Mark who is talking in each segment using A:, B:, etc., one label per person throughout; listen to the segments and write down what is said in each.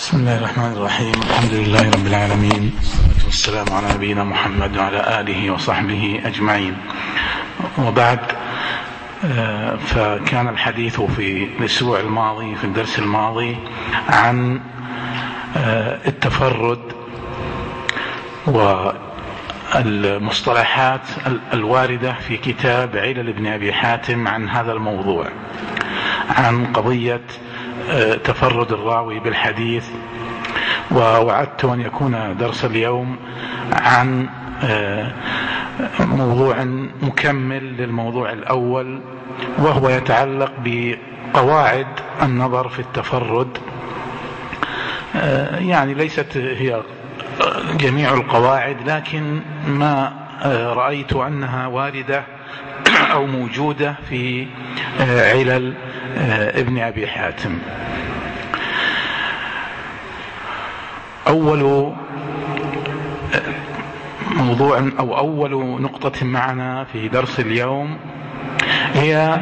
A: بسم الله الرحمن الرحيم. الحمد لله رب العالمين، والصلاة والسلام على نبينا محمد وعلى آله وصحبه أجمعين، وبعد. فكان الحديث في الأسبوع الماضي في الدرس الماضي عن التفرد والمصطلحات الواردة في كتاب علل ابن أبي حاتم عن هذا الموضوع، عن قضية تفرد الراوي بالحديث. ووعدت أن يكون درس اليوم عن موضوع مكمل للموضوع الأول، وهو يتعلق بقواعد النظر في التفرد. يعني ليست هي جميع القواعد، لكن ما رأيت أنها واردة أو موجودة في علل ابن أبي حاتم. أول موضوع أو أول نقطة معنا في درس اليوم هي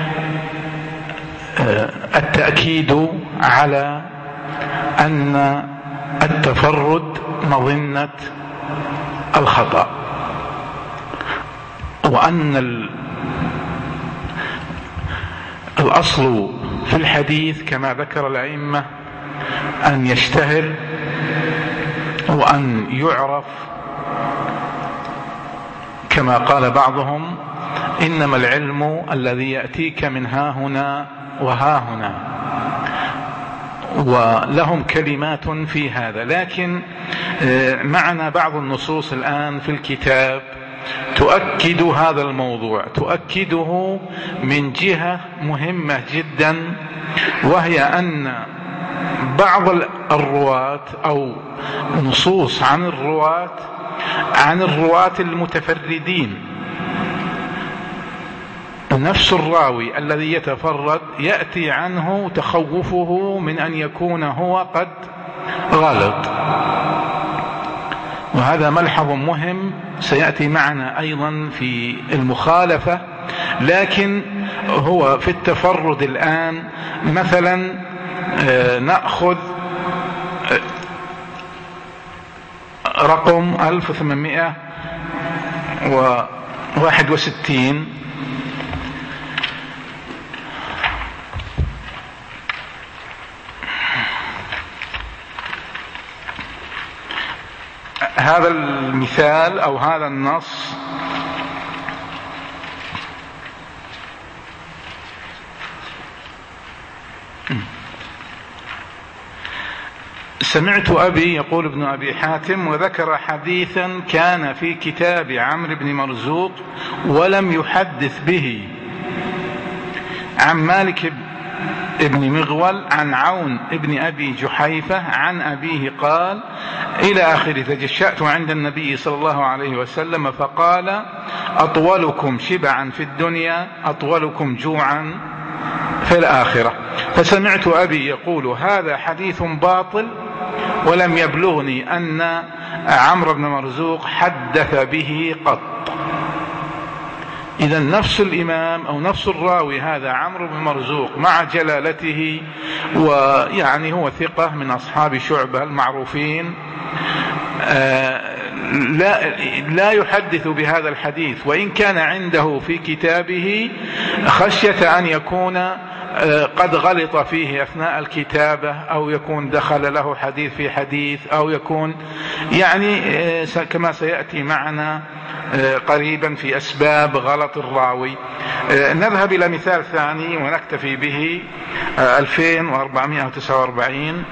A: التأكيد على أن التفرد مظنة الخطأ، وأن الأصل في الحديث كما ذكر الأئمة أن يشتهر وأن يعرف، كما قال بعضهم: إنما العلم الذي يأتيك من ها هنا وها هنا. ولهم كلمات في هذا، لكن معنا بعض النصوص الآن في الكتاب تؤكد هذا الموضوع، تؤكده من جهة مهمة جدا، وهي أن بعض الرواة أو نصوص عن الرواة المتفردين، نفس الراوي الذي يتفرد يأتي عنه تخوفه من أن يكون هو قد غلط، وهذا ملحظ مهم سيأتي معنا أيضا في المخالفة. لكن هو في التفرد الآن مثلا نأخذ رقم 1861. هذا المثال أو هذا النص سمعت أبي يقول ابن أبي حاتم، وذكر حديثا كان في كتاب عمرو بن مرزوق ولم يحدث به، عن مالك ابن مغول عن عون ابن أبي جحيفة عن أبيه قال إلى آخره. تجشأت عند النبي صلى الله عليه وسلم فقال: أطولكم شبعا في الدنيا أطولكم جوعا في الآخرة. فسمعت أبي يقول: هذا حديث باطل، ولم يبلغني أن عمرو بن مرزوق حدث به قط. إذا نفس الإمام أو نفس الراوي هذا عمرو بن مرزوق مع جلالته، ويعني هو ثقة من أصحاب شعبة المعروفين، لا يحدث بهذا الحديث، وإن كان عنده في كتابه خشية أن يكون قد غلط فيه أثناء الكتابة، أو يكون دخل له حديث في حديث، أو يكون يعني كما سيأتي معنا قريبا في أسباب غلط الراوي. نذهب إلى مثال ثاني ونكتفي به. 2449.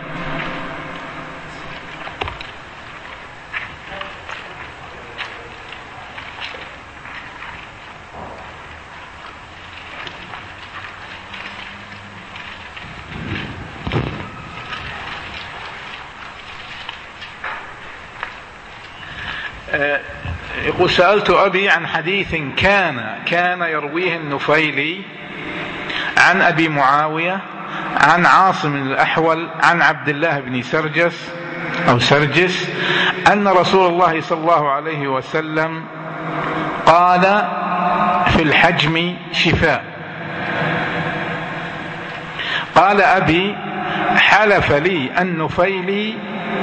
A: يقول: سألت أبي عن حديث كان يرويه النفيلي عن أبي معاوية عن عاصم الأحول عن عبد الله بن سرجس أن رسول الله صلى الله عليه وسلم قال: في الحجم شفاء. قال أبي: حلف لي النفيلي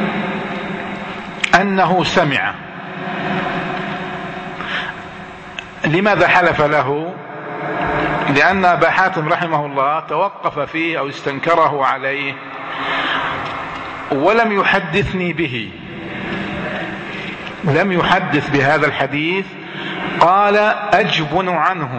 A: أنه سمع. لماذا حلف له؟ لأن أبا حاتم رحمه الله توقف فيه أو استنكره عليه ولم يحدثني به، لم يحدث بهذا الحديث. قال أجبن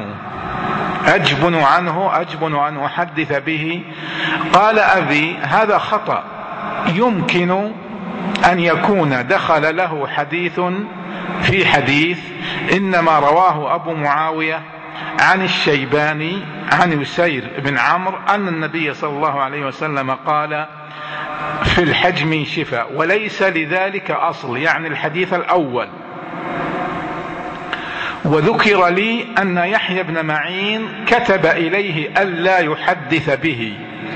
A: أن أحدث به. قال أبي هذا خطأ، يمكن أن يكون دخل له حديث في حديث، إنما رواه أبو معاوية عن الشيباني عن يسير بن عمرو أن النبي صلى الله عليه وسلم قال في الحجم شفاء، وليس لذلك أصل، يعني الحديث الأول. وذكر لي أن يحيى بن معين كتب إليه ألا يحدث به،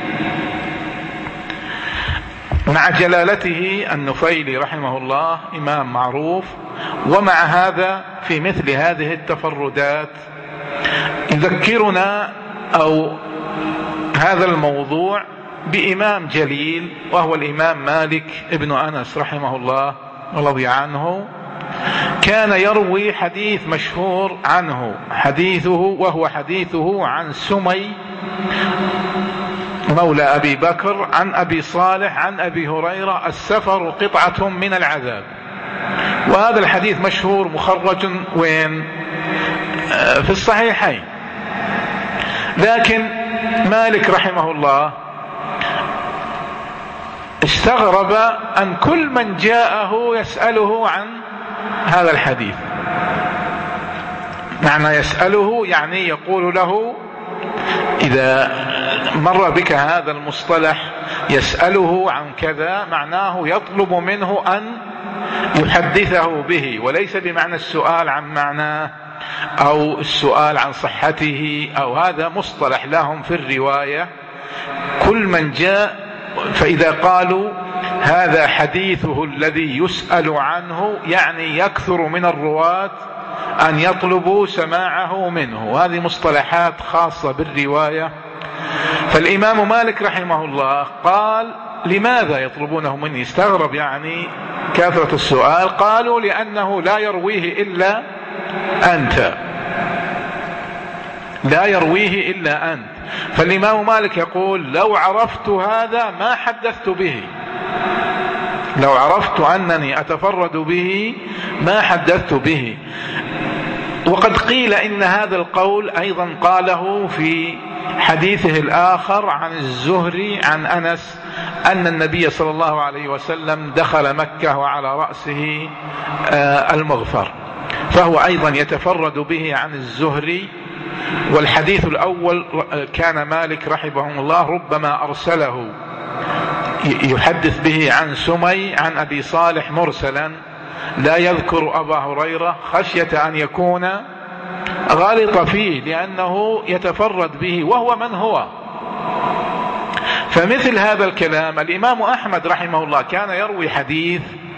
A: مع جلالته النفيلي رحمه الله إمام معروف. ومع هذا في مثل هذه التفردات يذكرنا أو هذا الموضوع بإمام جليل، وهو الإمام مالك ابن أنس رحمه الله ورضي عنه. كان يروي حديث مشهور عنه، وهو حديثه عن سمي مولى أبي بكر عن أبي صالح عن أبي هريرة: السفر قطعة من العذاب. وهذا الحديث مشهور مخرج وين؟ في الصحيحين. لكن مالك رحمه الله استغرب أن كل من جاءه يسأله عن هذا الحديث. معنى يسأله يعني يقول له، إذا مر بك هذا المصطلح يسأله عن كذا، معناه يطلب منه أن يحدثه به، وليس بمعنى السؤال عن معناه أو السؤال عن صحته، أو هذا مصطلح لهم في الرواية. كل من جاء فإذا قالوا هذا حديثه الذي يسأل عنه، يعني يكثر من الرواة أن يطلبوا سماعه منه، وهذه مصطلحات خاصة بالرواية. فالإمام مالك رحمه الله قال: لماذا يطلبونه مني؟ استغرب يعني كثرة السؤال. قالوا: لأنه لا يرويه إلا أنت، لا يرويه إلا أنت. فالإمام مالك يقول: لو عرفت هذا ما حدثت به، لو عرفت أنني أتفرد به ما حدثت به. وقد قيل إن هذا القول أيضا قاله في حديثه الآخر عن الزهري عن أنس أن النبي صلى الله عليه وسلم دخل مكة وعلى رأسه المغفر، فهو أيضا يتفرد به عن الزهري. والحديث الأول كان مالك رحمه الله ربما أرسله يحدث به عن سمي عن أبي صالح مرسلا، لا يذكر أبا هريرة خشية أن يكون غالط فيه، لأنه يتفرد به وهو من هو. فمثل هذا الكلام الإمام أحمد رحمه الله كان يروي حديث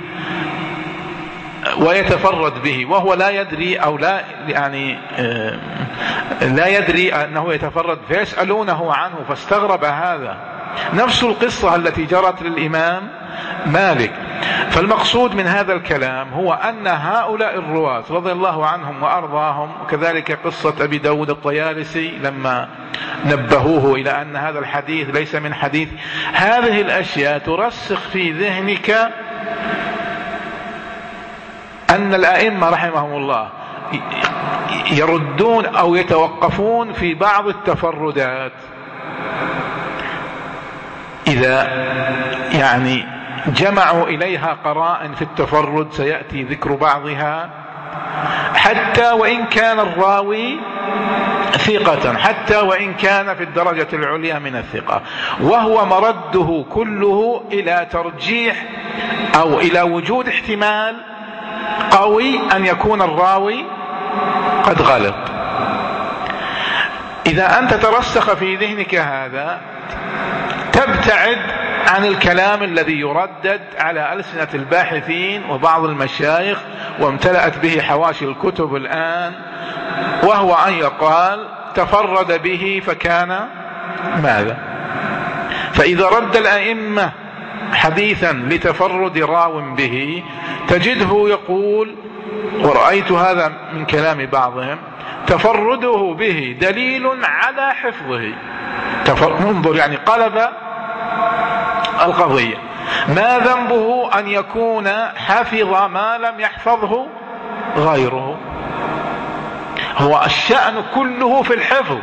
A: ويتفرد به وهو لا يدري، أو لا يعني لا يدري أنه يتفرد، فيسألونه عنه، فاستغرب هذا. نفس القصة التي جرت للإمام مالك. فالمقصود من هذا الكلام هو أن هؤلاء الرواة رضي الله عنهم وأرضاهم، وكذلك قصة أبي داود الطيالسي لما نبهوه إلى أن هذا الحديث ليس من حديث، هذه الأشياء ترسخ في ذهنك أن الأئمة رحمهم الله يردون أو يتوقفون في بعض التفردات إذا يعني جمعوا إليها قرائن في التفرد، سيأتي ذكر بعضها، حتى وإن كان الراوي ثقة، حتى وإن كان في الدرجة العليا من الثقة، وهو مرده كله إلى ترجيح أو إلى وجود احتمال قوي أن يكون الراوي قد غلط. إذا أنت ترسخ في ذهنك هذا تبتعد عن الكلام الذي يردد على ألسنة الباحثين وبعض المشايخ وامتلأت به حواشي الكتب الآن، وهو أن يقال تفرد به فكان ماذا؟ فإذا رد الأئمة حديثا لتفرد راو به تجده يقول، ورأيت هذا من كلام بعضهم، تفرده به دليل على حفظه. انظر، يعني قلب القضية. ما ذنبه أن يكون حفظ ما لم يحفظه غيره؟ هو الشأن كله في الحفظ.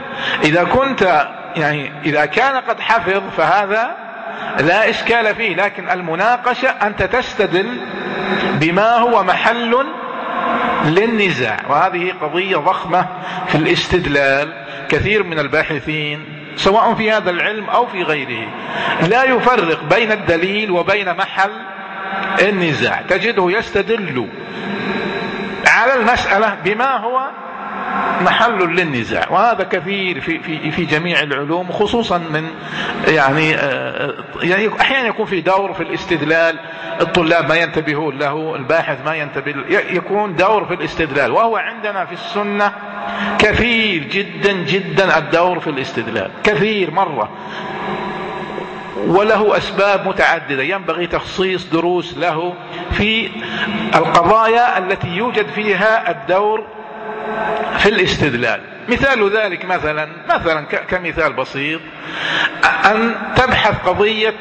A: إذا كان قد حفظ فهذا لا إشكال فيه، لكن المناقشة أنت تستدل بما هو محل للنزاع، وهذه قضية ضخمة في الاستدلال. كثير من الباحثين سواء في هذا العلم أو في غيره لا يفرق بين الدليل وبين محل النزاع، تجده يستدل على المسألة بما هو محل للنزاع، وهذا كثير في جميع العلوم، خصوصا من يعني أحيانا يكون في دور في الاستدلال، الطلاب ما ينتبهون له، الباحث ما ينتبه، يكون دور في الاستدلال، وهو عندنا في السنة كثير جدا جدا الدور في الاستدلال، كثير مرة، وله أسباب متعددة ينبغي تخصيص دروس له في القضايا التي يوجد فيها الدور في الاستدلال. مثال ذلك مثلا كمثال بسيط، أن تبحث قضية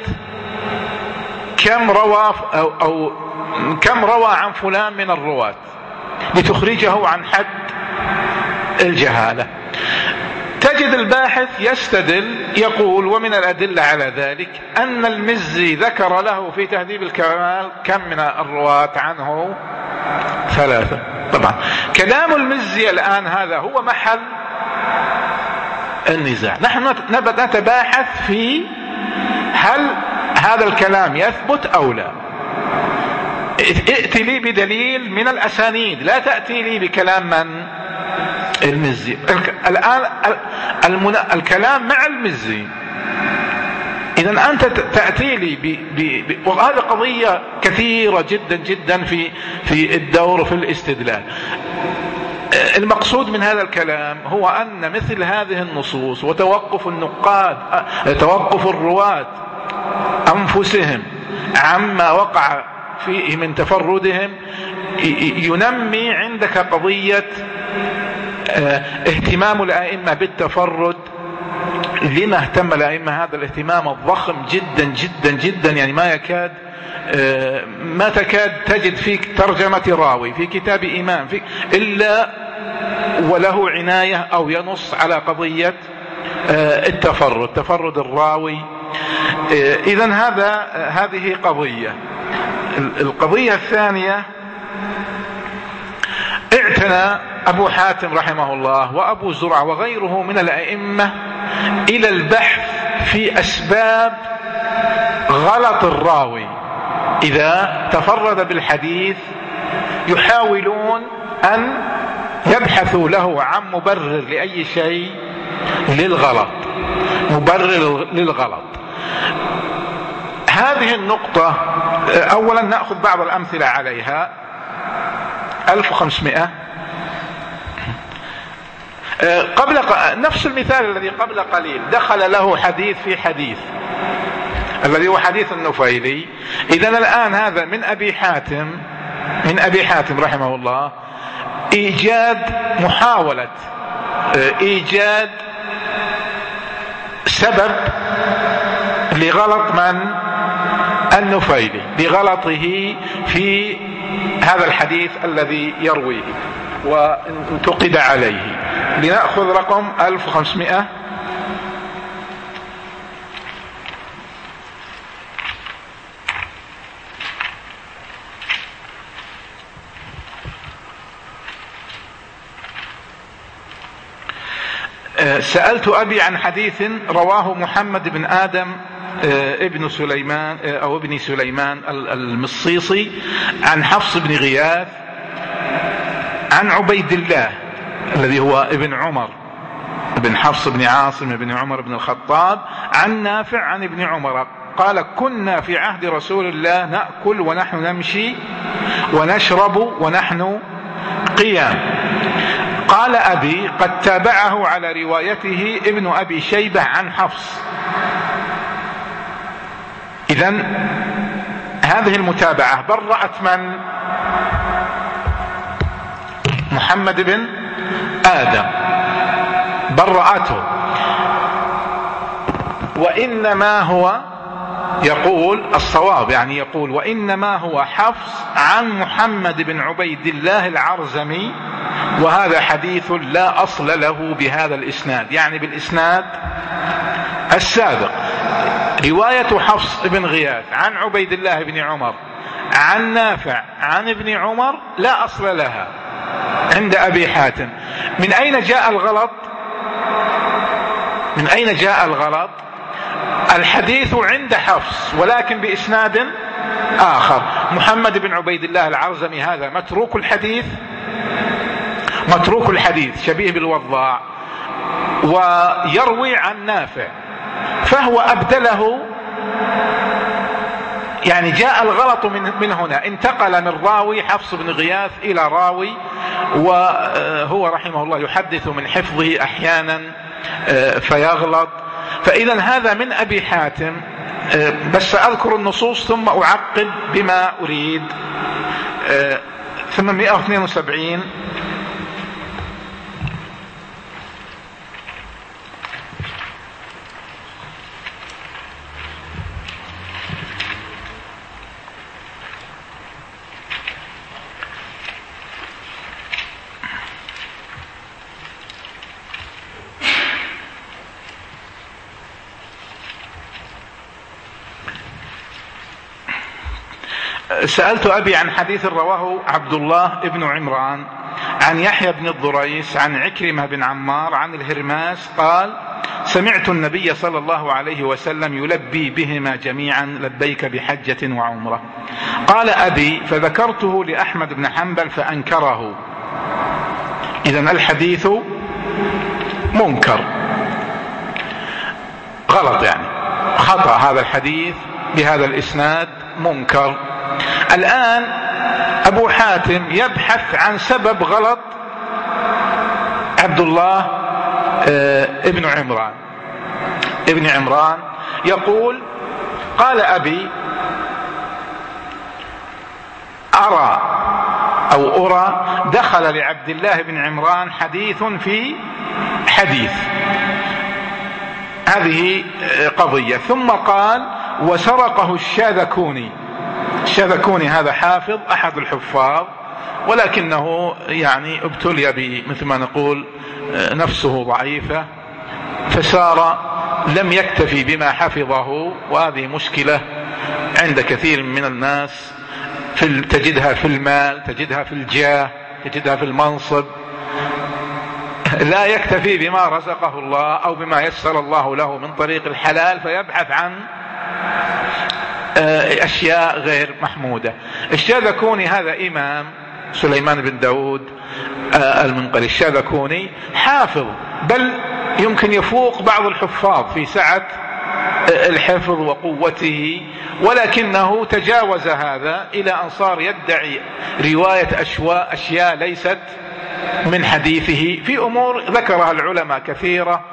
A: كم روى عن فلان من الرواة لتخرجه عن حد الجهالة. تجد الباحث يستدل يقول، ومن الأدلة على ذلك أن المزي ذكر له في تهذيب الكمال كم من الرواة عنه؟ 3. طبعا كلام المزي الآن هذا هو محل النزاع. نحن نتباحث في هل هذا الكلام يثبت أو لا. ائتي لي بدليل من الأسانيد، لا تأتي لي بكلام من؟ المزي. الآن الكلام مع المزي، إذن أنت تأتي لي وهذه قضية كثيرة جدا جدا في الدور في الاستدلال. المقصود من هذا الكلام هو أن مثل هذه النصوص وتوقف النقاد، توقف الرواة أنفسهم عما وقع فيه من تفردهم، ينمي عندك قضية اهتمام الأئمة بالتفرد. لما اهتم الأئمة هذا الاهتمام الضخم جدا جدا جدا، يعني ما تكاد تجد فيك ترجمة راوي في كتاب إمام إلا وله عناية أو ينص على قضية تفرد الراوي. إذن هذه قضية. القضية الثانية، اعتنى أبو حاتم رحمه الله وأبو زرعة وغيره من الأئمة إلى البحث في أسباب غلط الراوي إذا تفرد بالحديث، يحاولون أن يبحثوا له عن مبرر لأي شيء للغلط، مبرر للغلط. هذه النقطة أولا نأخذ بعض الأمثلة عليها. 1500 نفس المثال الذي قبل قليل، دخل له حديث في حديث الذي هو حديث النفيلي. إذن الآن هذا من أبي حاتم رحمه الله محاولة إيجاد سبب لغلط من؟ النفيلي، لغلطه في هذا الحديث الذي يرويه وانتقد عليه. لنأخذ رقم 1500. سألت أبي عن حديث رواه محمد بن آدم ابن سليمان أو ابن سليمان المصيصي عن حفص بن غياث عن عبيد الله الذي هو ابن عمر بن حفص بن عاصم بن عمر بن الخطاب عن نافع عن ابن عمر قال: كنا في عهد رسول الله نأكل ونحن نمشي ونشرب ونحن قيام. قال أبي: قد تابعه على روايته ابن أبي شيبة عن حفص. إذن هذه المتابعة برأت من؟ محمد بن آدم، برأته. وإنما هو يقول الصواب، يعني يقول وإنما هو حفص عن محمد بن عبيد الله العرزمي، وهذا حديث لا أصل له بهذا الإسناد، يعني بالإسناد السابق. رواية حفص بن غياث عن عبيد الله بن عمر عن نافع عن ابن عمر لا أصل لها عند أبي حاتم. من أين جاء الغلط؟ من أين جاء الغلط؟ الحديث عند حفص ولكن بإسناد آخر. محمد بن عبيد الله العرزمي هذا متروك الحديث، متروك الحديث، شبيه بالوضاع، ويروي عن نافع، فهو أبدله، يعني جاء الغلط من هنا، انتقل من راوي حفص بن غياث إلى راوي، وهو رحمه الله يحدث من حفظه أحيانا فيغلط. فإذا هذا من أبي حاتم. بس أذكر النصوص ثم أعقب بما أريد. 872 سألت أبي عن حديث رواه عبد الله بن عمران عن يحيى بن الضريس عن عكرمة بن عمار عن الهرماس قال: سمعت النبي صلى الله عليه وسلم يلبي بهما جميعا لبيك بحجة وعمرة. قال أبي: فذكرته لأحمد بن حنبل فأنكره. إذن الحديث منكر، غلط، يعني خطأ، هذا الحديث بهذا الإسناد منكر. الآن أبو حاتم يبحث عن سبب غلط عبد الله ابن عمران يقول: قال أبي: أرى دخل لعبد الله بن عمران حديث في حديث، هذه قضية. ثم قال: وسرقه الشاذكوني. الشاذكوني هذا حافظ أحد الحفاظ، ولكنه يعني ابتلي مثل ما نقول نفسه ضعيفة، فسار لم يكتفي بما حفظه، وهذه مشكلة عند كثير من الناس، تجدها في المال، تجدها في الجاه، تجدها في المنصب، لا يكتفي بما رزقه الله أو بما يسر الله له من طريق الحلال، فيبحث عن أشياء غير محمودة. الشاذكوني هذا إمام سليمان بن داود المنقري. الشاذكوني حافظ، بل يمكن يفوق بعض الحفاظ في سعة الحفظ وقوته، ولكنه تجاوز هذا إلى أن صار يدعي رواية أشياء ليست من حديثه في أمور ذكرها العلماء كثيرة.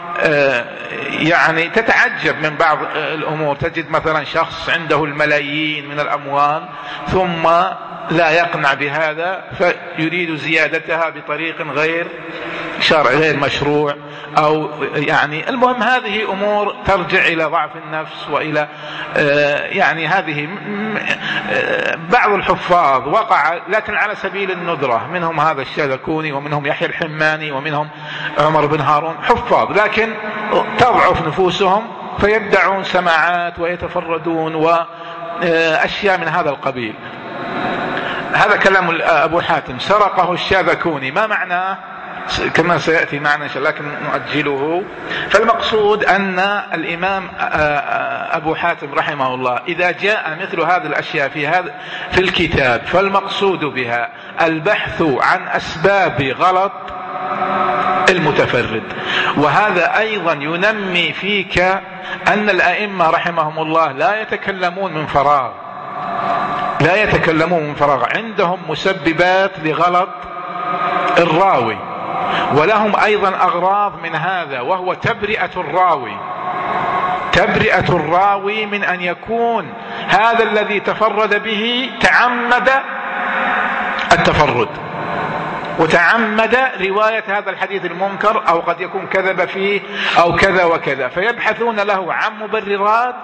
A: يعني تتعجب من بعض الأمور، تجد مثلا شخص عنده الملايين من الأموال ثم لا يقنع بهذا فيريد زيادتها بطريق غير شرع، غير مشروع، أو يعني المهم هذه أمور ترجع إلى ضعف النفس وإلى يعني هذه بعض الحفاظ وقع، لكن على سبيل الندرة. منهم هذا الشاذكوني، ومنهم يحيى الحماني، ومنهم عمر بن هارون، حفاظ لكن تضعف نفوسهم فيدعون سماعات ويتفردون وأشياء من هذا القبيل. هذا كلام أبو حاتم. سرقه الشاذكوني، ما معناه كما سيأتي معنا إن شاء الله، لكن نؤجله. فالمقصود أن الإمام أبو حاتم رحمه الله إذا جاء مثل هذه الأشياء في الكتاب، فالمقصود بها البحث عن أسباب غلط المتفرد. وهذا أيضا ينمي فيك أن الأئمة رحمهم الله لا يتكلمون من فراغ، لا يتكلمون من فراغ، عندهم مسببات لغلط الراوي، ولهم أيضا أغراض من هذا، وهو تبرئة الراوي. تبرئة الراوي من أن يكون هذا الذي تفرد به تعمد التفرد وتعمد رواية هذا الحديث المنكر، أو قد يكون كذب فيه أو كذا وكذا، فيبحثون له عن مبررات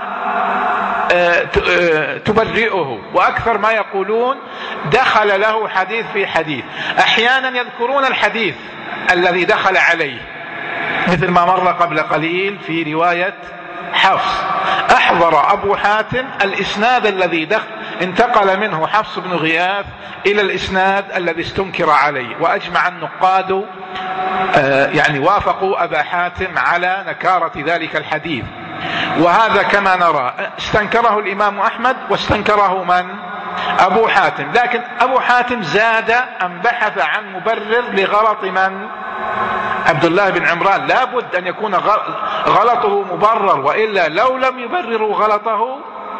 A: تبرئه. وأكثر ما يقولون دخل له حديث في حديث. أحيانا يذكرون الحديث الذي دخل عليه، مثل ما مر قبل قليل في رواية حفص: أحضر أبو حاتم الإسناد الذي انتقل منه حفص بن غياث إلى الإسناد الذي استنكر عليه، وأجمع النقاد يعني وافقوا أبا حاتم على نكارة ذلك الحديث. وهذا كما نرى استنكره الإمام أحمد واستنكره من؟ أبو حاتم. لكن أبو حاتم زاد أن بحث عن مبرر لغلط من؟ عبد الله بن عمران. لابد أن يكون غلطه مبرر، وإلا لو لم يبرروا غلطه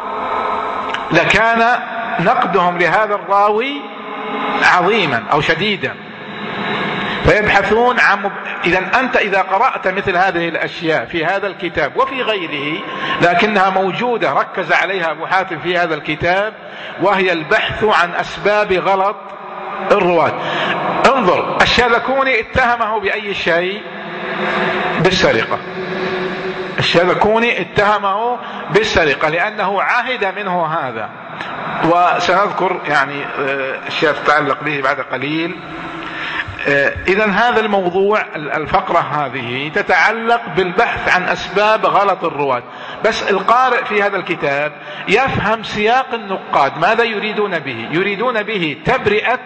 A: لكان نقدهم لهذا الراوي عظيما أو شديدا. فيبحثون عن إذا قرأت مثل هذه الأشياء في هذا الكتاب وفي غيره، لكنها موجودة ركز عليها أبو حاتم في هذا الكتاب، وهي البحث عن أسباب غلط الرواة. انظر، الشاذكوني اتهمه بأي شيء؟ بالسرقة. الشاذكوني اتهمه بالسرقة لأنه عهد منه هذا، وسنذكر يعني الشيء يتعلق به بعد قليل. إذن هذا الموضوع، الفقرة هذه تتعلق بالبحث عن أسباب غلط الرواة. بس القارئ في هذا الكتاب يفهم سياق النقاد ماذا يريدون به. يريدون به تبرئة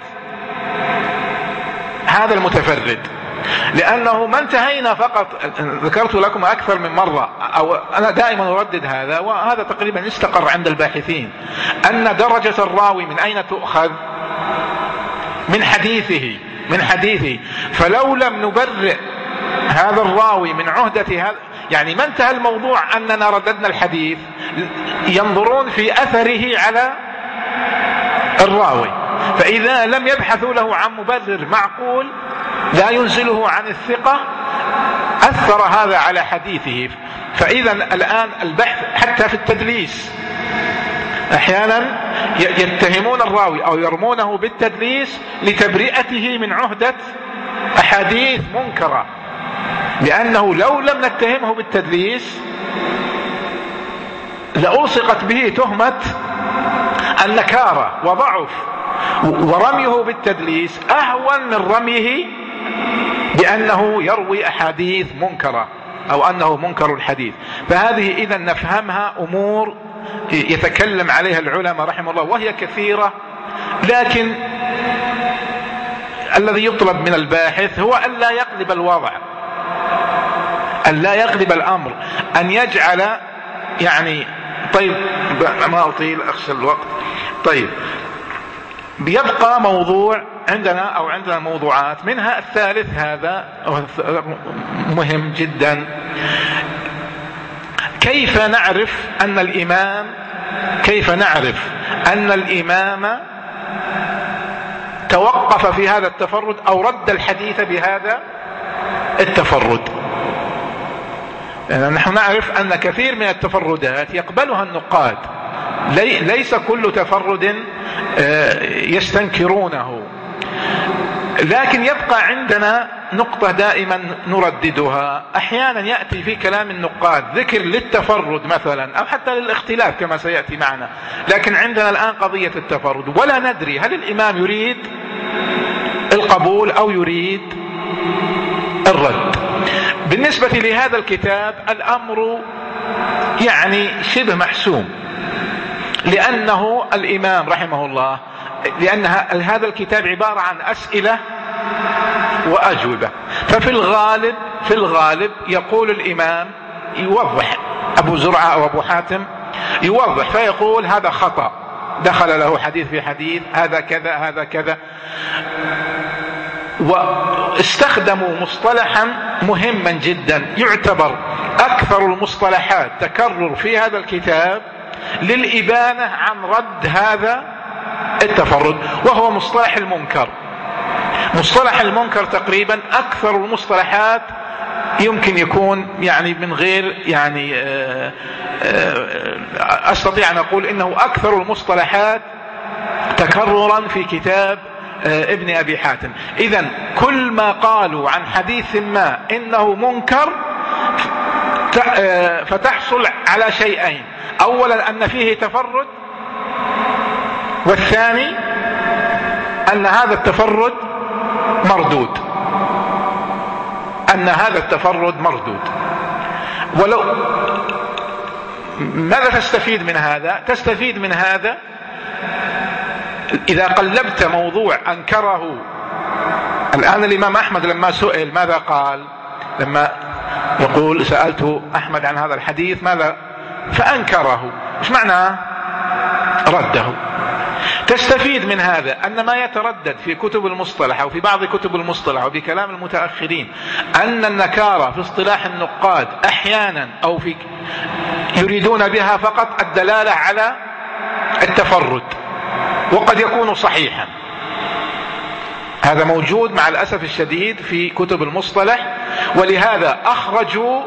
A: هذا المتفرد، لأنه ما انتهينا فقط. ذكرت لكم أكثر من مرة، أو أنا دائما أردد هذا، وهذا تقريبا استقر عند الباحثين، أن درجة الراوي من أين تؤخذ؟ من حديثه. فلو لم نبرئ هذا الراوي من عهدة هذا، يعني ما انتهى الموضوع أننا رددنا الحديث، ينظرون في أثره على الراوي. فإذا لم يبحثوا له عن مبرر معقول لا ينزله عن الثقة، أثر هذا على حديثه. فإذا الآن البحث حتى في التدليس، أحيانا يتهمون الراوي أو يرمونه بالتدليس لتبرئته من عهدة أحاديث منكرة، لأنه لو لم نتهمه بالتدليس لألصقت به تهمة النكارة وضعف، ورميه بالتدليس أهون من رميه بأنه يروي أحاديث منكرة أو أنه منكر الحديث. فهذه إذا نفهمها أمور يتكلم عليها العلماء رحمه الله، وهي كثيرة، لكن الذي يطلب من الباحث هو أن لا يقلب الوضع، أن لا يقلب الأمر، أن يجعل يعني طيب ما أطيل أخشى الوقت. طيب بيبقى موضوع عندنا موضوعات، منها الثالث، هذا مهم جدا. كيف نعرف أن الإمام توقف في هذا التفرد أو رد الحديث بهذا التفرد؟ يعني نحن نعرف أن كثير من التفردات يقبلها النقاد، ليس كل تفرد يستنكرونه، لكن يبقى عندنا نقطة دائما نرددها. أحيانا يأتي في كلام النقاد ذكر للتفرد مثلا، أو حتى للاختلاف كما سيأتي معنا، لكن عندنا الآن قضية التفرد ولا ندري هل الإمام يريد القبول أو يريد الرد. بالنسبة لهذا الكتاب الأمر يعني شبه محسوم، لأنه الإمام رحمه الله، لأن هذا الكتاب عبارة عن أسئلة وأجوبة، ففي الغالب يقول الإمام، يوضح أبو زرعة أو أبو حاتم يوضح فيقول هذا خطأ، دخل له حديث في حديث، هذا كذا هذا كذا. واستخدموا مصطلحا مهما جدا يعتبر أكثر المصطلحات تكرر في هذا الكتاب للإبانة عن رد هذا التفرد، وهو مصطلح المنكر. مصطلح المنكر تقريبا أكثر المصطلحات يمكن يكون يعني من غير يعني أستطيع أن أقول إنه أكثر المصطلحات تكررا في كتاب ابن أبي حاتم. إذن كل ما قالوا عن حديث ما إنه منكر فتحصل على شيئين: أولا أن فيه تفرد، والثاني أن هذا التفرد مردود، أن هذا التفرد مردود. ولو ماذا تستفيد من هذا؟ تستفيد من هذا إذا قلبت موضوع أنكره. الآن الإمام أحمد لما سئل ماذا قال؟ لما يقول سألت أحمد عن هذا الحديث ماذا فأنكره، إيش معناه؟ رده. تستفيد من هذا أن ما يتردد في كتب المصطلح أو في بعض كتب المصطلح وفي كلام المتأخرين أن النكارة في اصطلاح النقاد أحيانا أو في يريدون بها فقط الدلالة على التفرد، وقد يكون صحيحا. هذا موجود مع الأسف الشديد في كتب المصطلح، ولهذا أخرجوا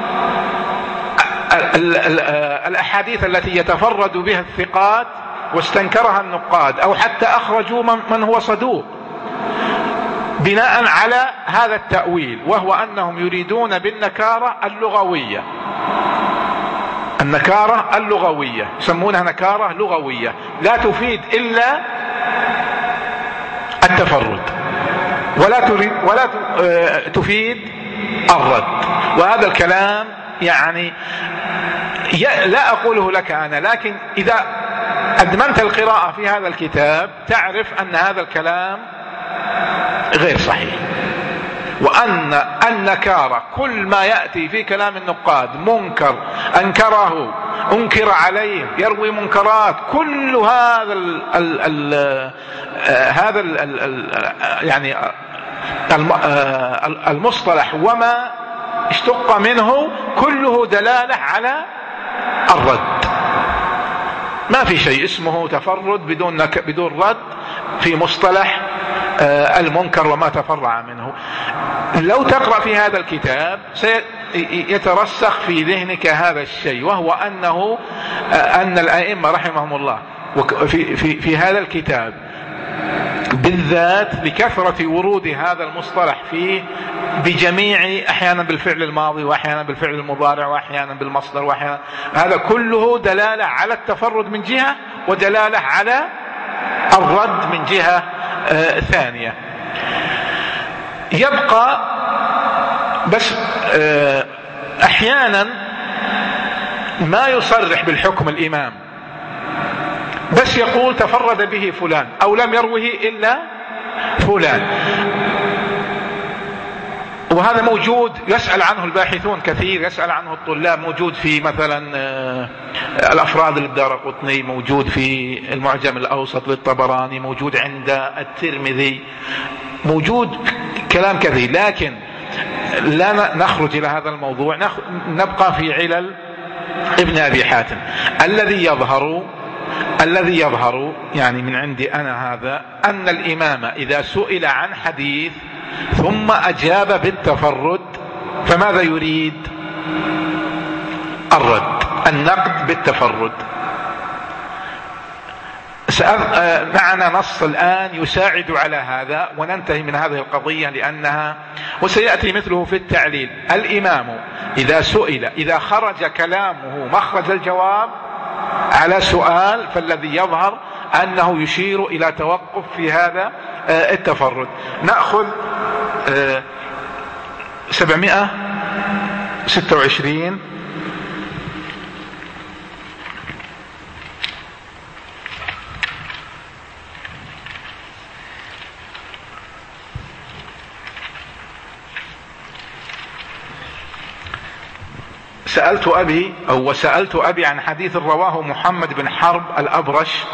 A: الأحاديث التي يتفرد بها الثقات واستنكرها النقاد، أو حتى أخرجوا من هو صدوق بناء على هذا التأويل، وهو أنهم يريدون بالنكارة اللغوية، النكارة اللغوية يسمونها نكارة لغوية لا تفيد إلا التفرد ولا تفيد الرد. وهذا الكلام يعني لا أقوله لك أنا، لكن إذا أدمنت القراءة في هذا الكتاب تعرف أن هذا الكلام غير صحيح، وأن النكارة كل ما يأتي في كلام النقاد منكر، أنكره، أنكر عليه، يروي منكرات، كل هذا يعني المصطلح وما اشتق منه كله دلالة على الرد. ما في شيء اسمه تفرد بدون رد في مصطلح المنكر وما تفرع منه. لو تقرأ في هذا الكتاب سيترسخ في ذهنك هذا الشيء، وهو أن الأئمة رحمهم الله في هذا الكتاب بالذات لكثرة ورود هذا المصطلح فيه بجميع، أحيانا بالفعل الماضي وأحيانا بالفعل المضارع وأحيانا بالمصدر وأحيانا، هذا كله دلالة على التفرد من جهة ودلالة على الرد من جهة ثانية. يبقى بس أحيانا ما يصرح بالحكم الإمام، بس يقول تفرد به فلان أو لم يروه إلا فلان، وهذا موجود يسأل عنه الباحثون كثير، يسأل عنه الطلاب، موجود في مثلا الأفراد للدارقطني، موجود في المعجم الأوسط للطبراني، موجود عند الترمذي، موجود كلام كثير. لكن لا نخرج إلى هذا الموضوع، نبقى في علل ابن أبي حاتم. الذي يظهر يعني من عندي أنا هذا أن الإمام إذا سئل عن حديث ثم أجاب بالتفرد فماذا يريد؟ الرد، النقد بالتفرد. معنا نص الآن يساعد على هذا وننتهي من هذه القضية لأنها وسيأتي مثله في التعليل. الإمام إذا سئل، إذا خرج كلامه مخرج الجواب على سؤال، فالذي يظهر أنه يشير إلى توقف في هذا التفرد. نأخذ 726. سألت أبي عن حديث رواه محمد بن حرب الأبرش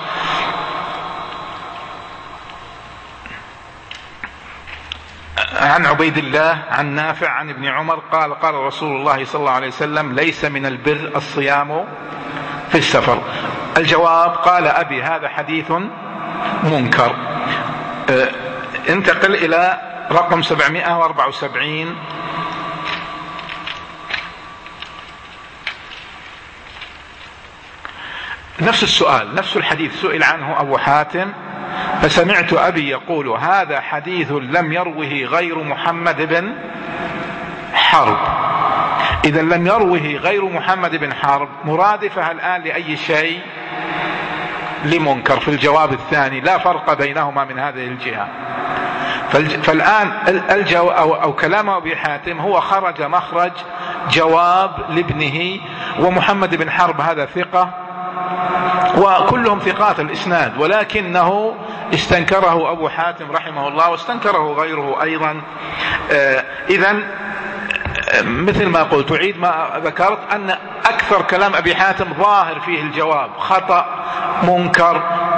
A: عن عبيد الله عن نافع عن ابن عمر قال رسول الله صلى الله عليه وسلم: ليس من البر الصيام في السفر. الجواب: قال أبي هذا حديث منكر. انتقل إلى رقم 774. نفس السؤال، نفس الحديث سئل عنه أبو حاتم، فسمعت أبي يقول هذا حديث لم يروه غير محمد بن حرب. إذا لم يروه غير محمد بن حرب مرادفة الآن لأي شيء؟ لمنكر. في الجواب الثاني لا فرق بينهما من هذه الجهة. فالآن أو كلام أبي حاتم هو خرج مخرج جواب لابنه، ومحمد بن حرب هذا ثقة وكلهم ثقات الإسناد، ولكنه استنكره أبو حاتم رحمه الله واستنكره غيره أيضا. إذن مثل ما قلت تعيد ما ذكرت أن أكثر كلام أبي حاتم ظاهر فيه الجواب، خطأ، منكر،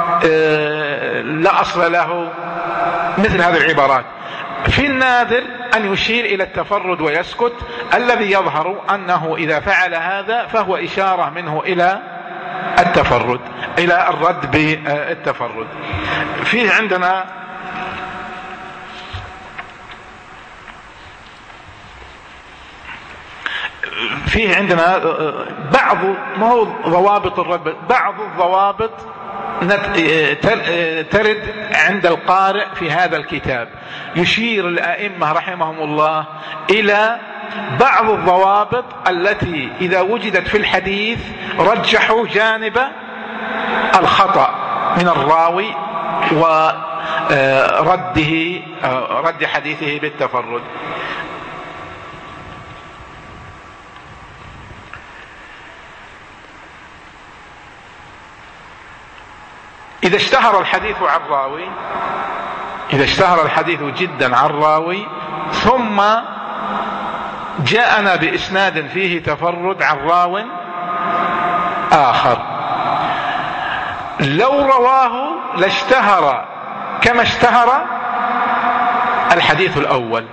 A: لا أصل له، مثل هذه العبارات. في النادر أن يشير إلى التفرد ويسكت. الذي يظهر أنه إذا فعل هذا فهو إشارة منه إلى التفرد، إلى الرد بالتفرد. فيه عندنا بعض، ما هو ضوابط الرد، بعض الضوابط ترد عند القارئ في هذا الكتاب. يشير الأئمة رحمهم الله إلى بعض الضوابط التي إذا وجدت في الحديث رجحوا جانب الخطأ من الراوي ورد حديثه بالتفرد. إذا اشتهر الحديث جدا عن راوي ثم جاءنا بإسناد فيه تفرد عن راو آخر، لو رواه لاشتهر كما اشتهر الحديث الأول.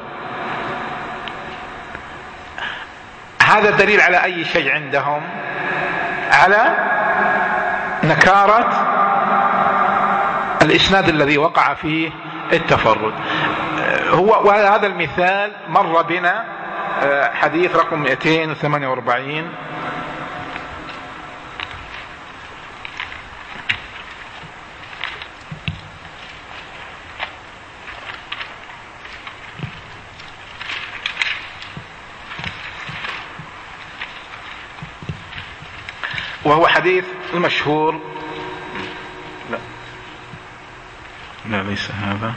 A: هذا دليل على أي شيء عندهم؟ على نكارة الإسناد الذي وقع فيه التفرد. وهذا المثال مر بنا، حديث رقم 248. وهو حديث المشهور، لا ليس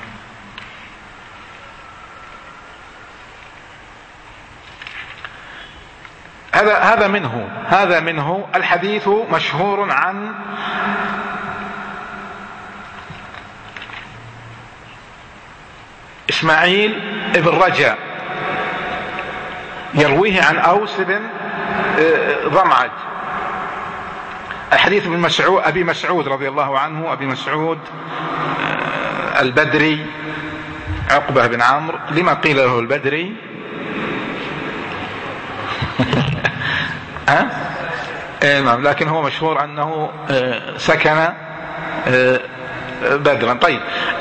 A: هذا منه الحديث مشهور عن إسماعيل بن رجاء، يرويه عن أوس بن ضمعج. الحديث من أبي مسعود رضي الله عنه، أبي مسعود البدري عقبة بن عمرو. لما قيل له البدري؟ لكن هو مشهور أنه سكن بدرا. طيب،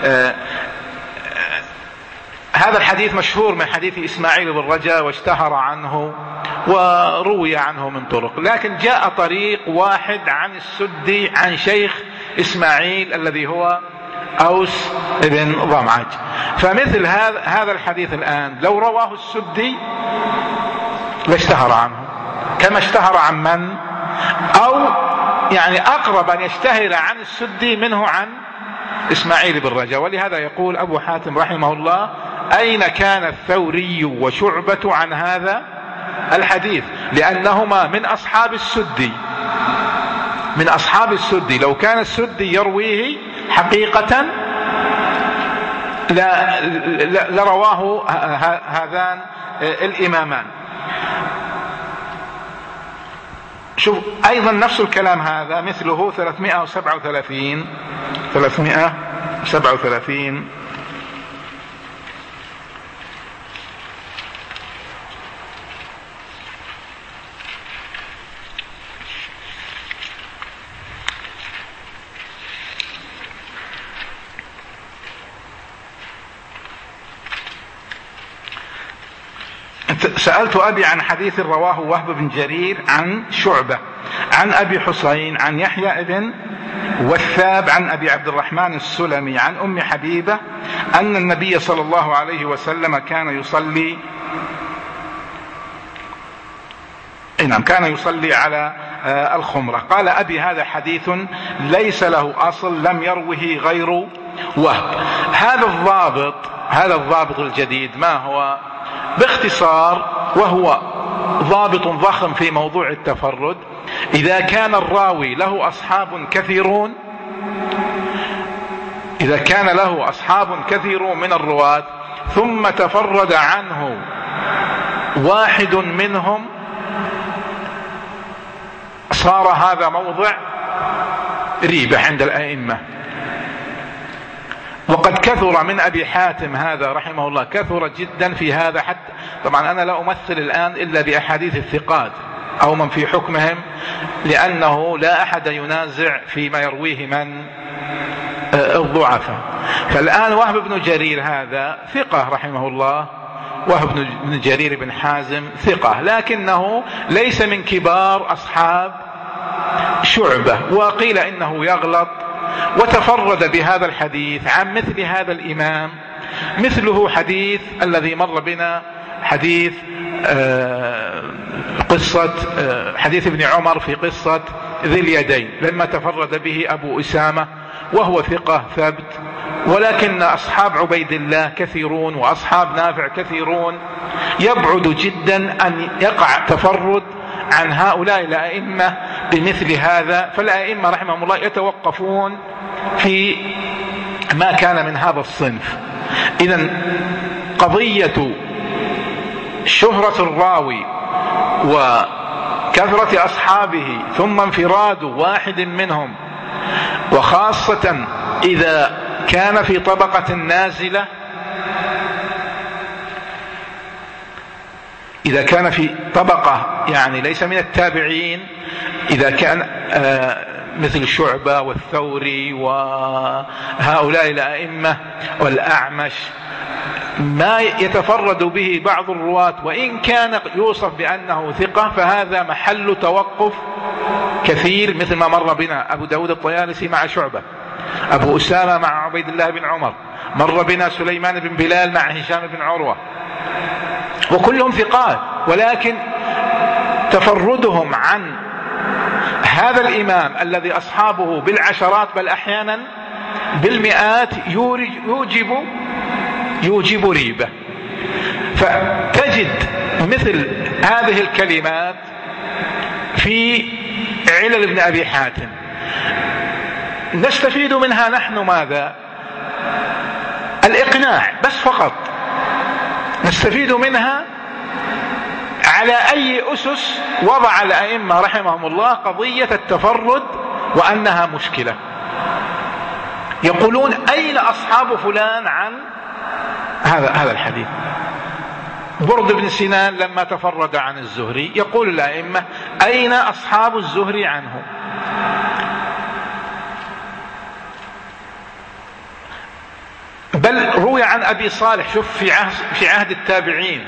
A: هذا الحديث مشهور من حديث إسماعيل بن رجاء واشتهر عنه وروي عنه من طرق، لكن جاء طريق واحد عن السدي عن شيخ إسماعيل الذي هو أوس بن ضمعج. فمثل هذا الحديث الآن لو رواه السدي لاشتهر عنه كما اشتهر عن من، أو يعني أقرب أن يشتهر عن السدي منه عن إسماعيل بن رجاء. ولهذا يقول أبو حاتم رحمه الله: أين كان الثوري وشعبة عن هذا الحديث؟ لأنهما من أصحاب السدي. لو كان السدي يرويه حقيقة لرواه هذان الإمامان. شوف أيضا نفس الكلام هذا مثله 337. سألت أبي عن حديث رواه وهب بن جرير عن شعبة عن أبي حسين عن يحيى بن والثاب عن أبي عبد الرحمن السلمي عن أم حبيبة أن النبي صلى الله عليه وسلم كان يصلي على الخمرة. قال أبي هذا حديث ليس له أصل لم يروه غير وهب. هذا الضابط الجديد ما هو؟ باختصار، وهو ضابط ضخم في موضوع التفرد: إذا كان الراوي له أصحاب كثيرون من الرواة ثم تفرد عنه واحد منهم، صار هذا موضع ريبة عند الأئمة. وقد كثر من أبي حاتم هذا رحمه الله، كثر جدا في هذا. حتى طبعا أنا لا أمثل الآن إلا بأحاديث الثقات أو من في حكمهم، لأنه لا أحد ينازع فيما يرويه من الضعفاء. فالآن وهب بن جرير هذا ثقة رحمه الله، وهب بن جرير بن حازم ثقة، لكنه ليس من كبار أصحاب شعبة، وقيل إنه يغلط، وتفرد بهذا الحديث عن مثل هذا الإمام. مثله حديث الذي مر بنا، حديث حديث ابن عمر في قصة ذي اليدين، لما تفرد به أبو أسامة وهو ثقة ثبت، ولكن أصحاب عبيد الله كثيرون وأصحاب نافع كثيرون، يبعد جدا أن يقع تفرد عن هؤلاء الأئمة بمثل هذا. فالأئمة رحمهم الله يتوقفون في ما كان من هذا الصنف. إذن قضية شهرة الراوي وكثرة أصحابه ثم انفراد واحد منهم، وخاصة إذا كان في طبقة نازلة، إذا كان في طبقة يعني ليس من التابعين، إذا كان مثل شعبة والثوري وهؤلاء الأئمة والأعمش، ما يتفرد به بعض الرواة وإن كان يوصف بأنه ثقة، فهذا محل توقف كثير، مثل ما مر بنا أبو داود الطيالسي مع شعبة، أبو أسامة مع عبيد الله بن عمر، مر بنا سليمان بن بلال مع هشام بن عروة، وكلهم ثقات، ولكن تفردهم عن هذا الإمام الذي أصحابه بالعشرات بل أحيانا بالمئات يوجب ريبة. فتجد مثل هذه الكلمات في علل ابن أبي حاتم. نستفيد منها نحن ماذا؟ الإقناع بس فقط، نستفيد منها على أي أسس وضع الأئمة رحمهم الله قضية التفرد وأنها مشكلة. يقولون أين أصحاب فلان عن هذا الحديث؟ برد بن سنان لما تفرد عن الزهري يقول الأئمة أين أصحاب الزهري عنه؟ بل روي عن أبي صالح، شوف في عهد التابعين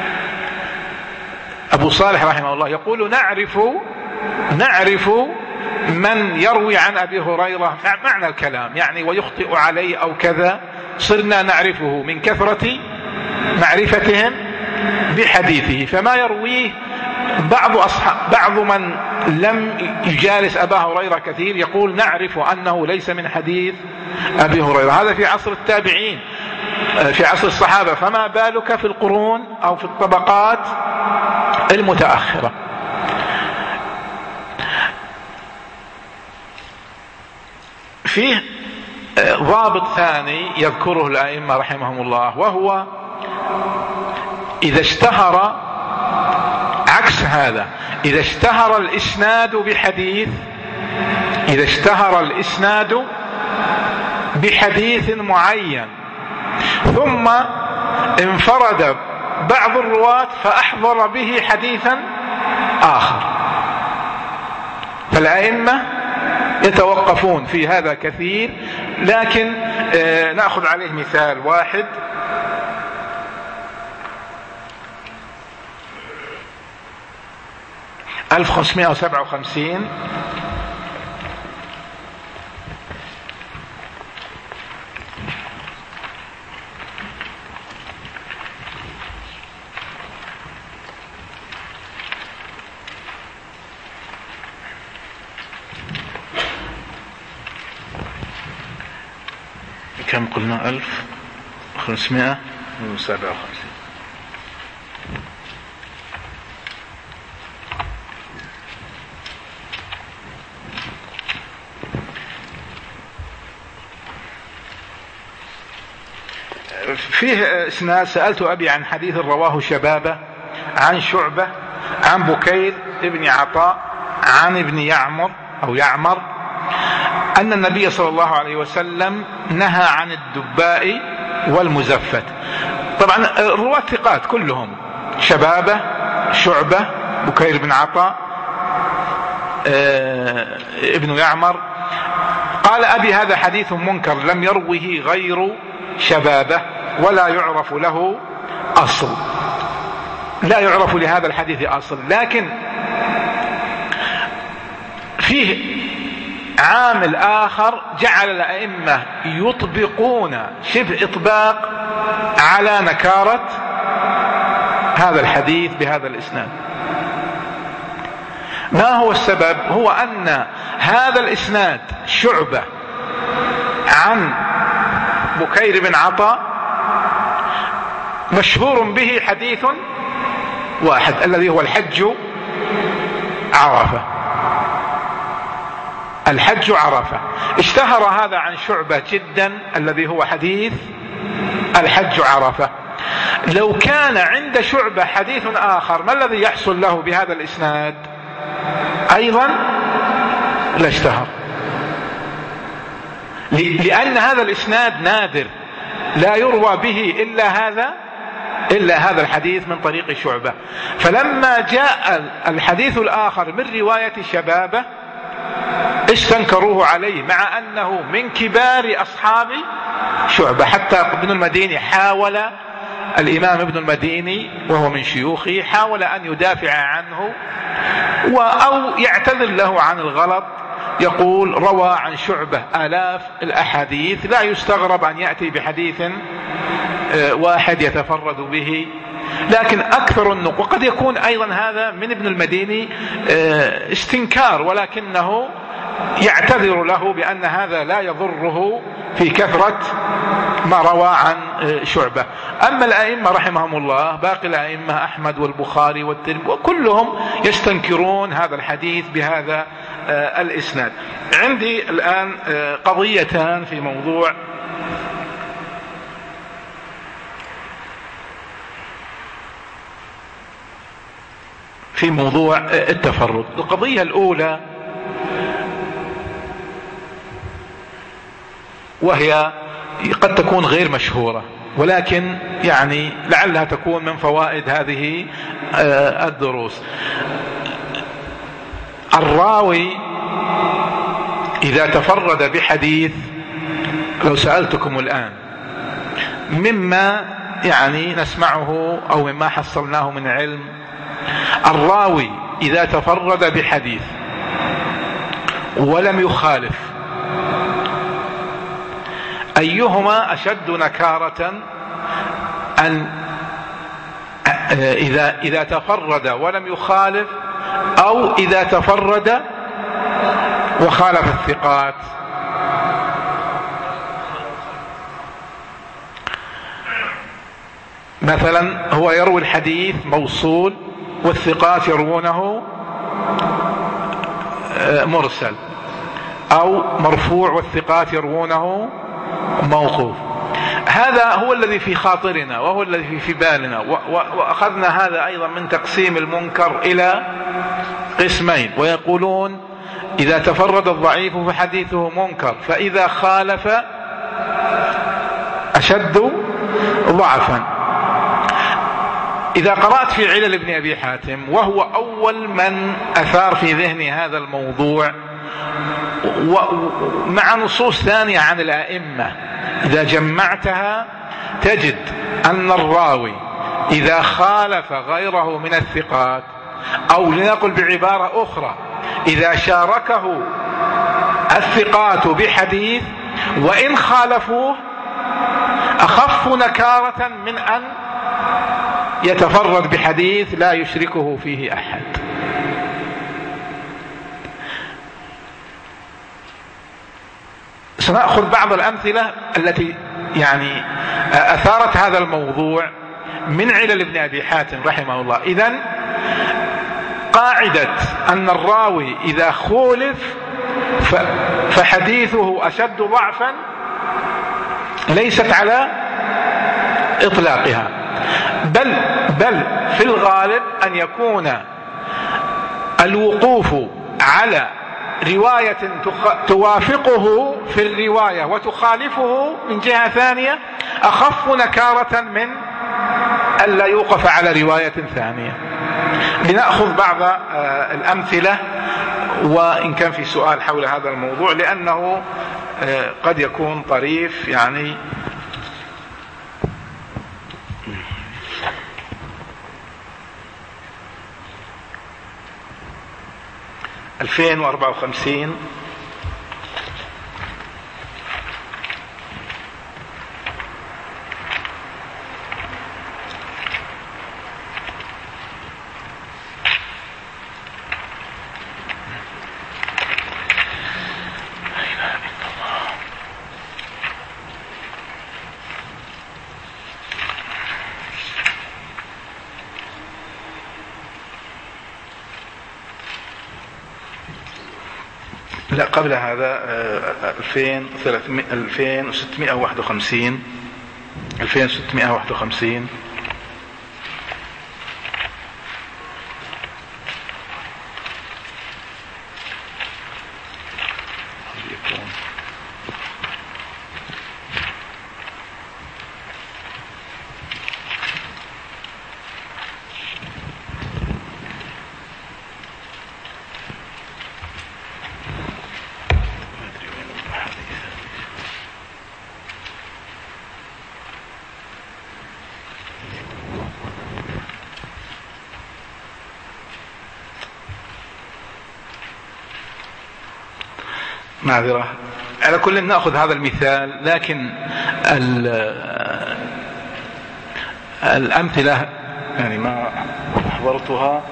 A: أبو صالح رحمه الله يقول نعرف من يروي عن أبي هريرة، معنى الكلام يعني ويخطئ عليه أو كذا، صرنا نعرفه من كثرة معرفتهم بحديثه. فما يرويه بعض من لم يجالس أبا هريرة كثير يقول نعرف أنه ليس من حديث أبي هريرة. هذا في عصر التابعين، في عصر الصحابة، فما بالك في القرون أو في الطبقات المتأخرة. فيه ضابط ثاني يذكره الأئمة رحمهم الله، وهو إذا اشتهر عكس هذا، إذا اشتهر الإسناد بحديث معين ثم انفرد بعض الرواة فأحضر به حديثا آخر، فالأئمة يتوقفون في هذا كثير. لكن نأخذ عليه مثال واحد. 1557. كم قلنا؟ 1557. فيه اسناد: سألت أبي عن حديث رواه شبابة عن شعبة عن بكير ابن عطاء عن ابن يعمر أن النبي صلى الله عليه وسلم نهى عن الدباء والمزفت. طبعا الرواة ثقات كلهم: شبابة، شعبة، بكير بن عطاء، ابن يعمر. قال أبي: هذا حديث منكر لم يروه غير شبابة ولا يعرف له أصل، لا يعرف لهذا الحديث أصل. لكن فيه عامل آخر جعل الأئمة يطبقون شبه إطباق على نكارة هذا الحديث بهذا الإسناد. ما هو السبب؟ هو أن هذا الإسناد شعبة عن بكير بن عطاء مشهور به حديث واحد الذي هو الحج عرفة. الحج عرفة اشتهر هذا عن شعبة جدا، الذي هو حديث الحج عرفة. لو كان عند شعبة حديث آخر ما الذي يحصل له بهذا الإسناد؟ أيضا لا اشتهر، لأن هذا الإسناد نادر لا يروى به إلا هذا الحديث من طريق شعبة. فلما جاء الحديث الآخر من رواية شبابة استنكروه عليه، مع أنه من كبار أصحاب شعبة. حتى ابن المديني حاول، الإمام ابن المديني وهو من شيوخه، حاول أن يدافع عنه أو يعتذر له عن الغلط. يقول: روى عن شعبة آلاف الأحاديث، لا يستغرب أن يأتي بحديث واحد يتفرد به. لكن أكثر النقل، وقد يكون أيضا هذا من ابن المديني استنكار، ولكنه يعتذر له بأن هذا لا يضره في كثرة ما روى عن شعبة. أما الأئمة رحمهم الله، باقي الأئمة أحمد والبخاري والترمذي وكلهم يستنكرون هذا الحديث بهذا الإسناد. عندي الآن قضيتان في موضوع التفرد. القضية الأولى وهي قد تكون غير مشهورة، ولكن يعني لعلها تكون من فوائد هذه الدروس. الراوي إذا تفرد بحديث، لو سألتكم الآن مما يعني نسمعه أو مما حصلناه من علم، الراوي إذا تفرد بحديث ولم يخالف، أيهما أشد نكارة؟ أن إذا تفرد ولم يخالف، أو إذا تفرد وخالف الثقات؟ مثلا هو يروي الحديث موصول والثقات يروونه مرسل، أو مرفوع والثقات يروونه موقوف. هذا هو الذي في خاطرنا وهو الذي في بالنا. وأخذنا هذا أيضا من تقسيم المنكر إلى قسمين، ويقولون إذا تفرد الضعيف فحديثه منكر، فإذا خالف أشد ضعفا. إذا قرأت في علل ابن أبي حاتم، وهو أول من أثار في ذهني هذا الموضوع، ومع نصوص ثانية عن الأئمة، إذا جمعتها تجد أن الراوي إذا خالف غيره من الثقات أو لنقل بعبارة أخرى إذا شاركه الثقات بحديث وإن خالفوه أخف نكارة من أن يتفرد بحديث لا يشركه فيه أحد. سنأخذ بعض الأمثلة التي يعني أثارت هذا الموضوع من علل ابن أبي حاتم رحمه الله. إذن قاعدة أن الراوي إذا خولف فحديثه أشد ضعفا ليست على إطلاقها، بل في الغالب أن يكون الوقوف على رواية توافقه في الرواية وتخالفه من جهة ثانية أخف نكارة من ألا يوقف على رواية ثانية. لنأخذ بعض الأمثلة وإن كان في سؤال حول هذا الموضوع لأنه قد يكون طريف يعني. ، 2054 لا قبل هذا 2651 معذرة. على كل نأخذ هذا المثال، لكن الأمثلة يعني ما حضرتها.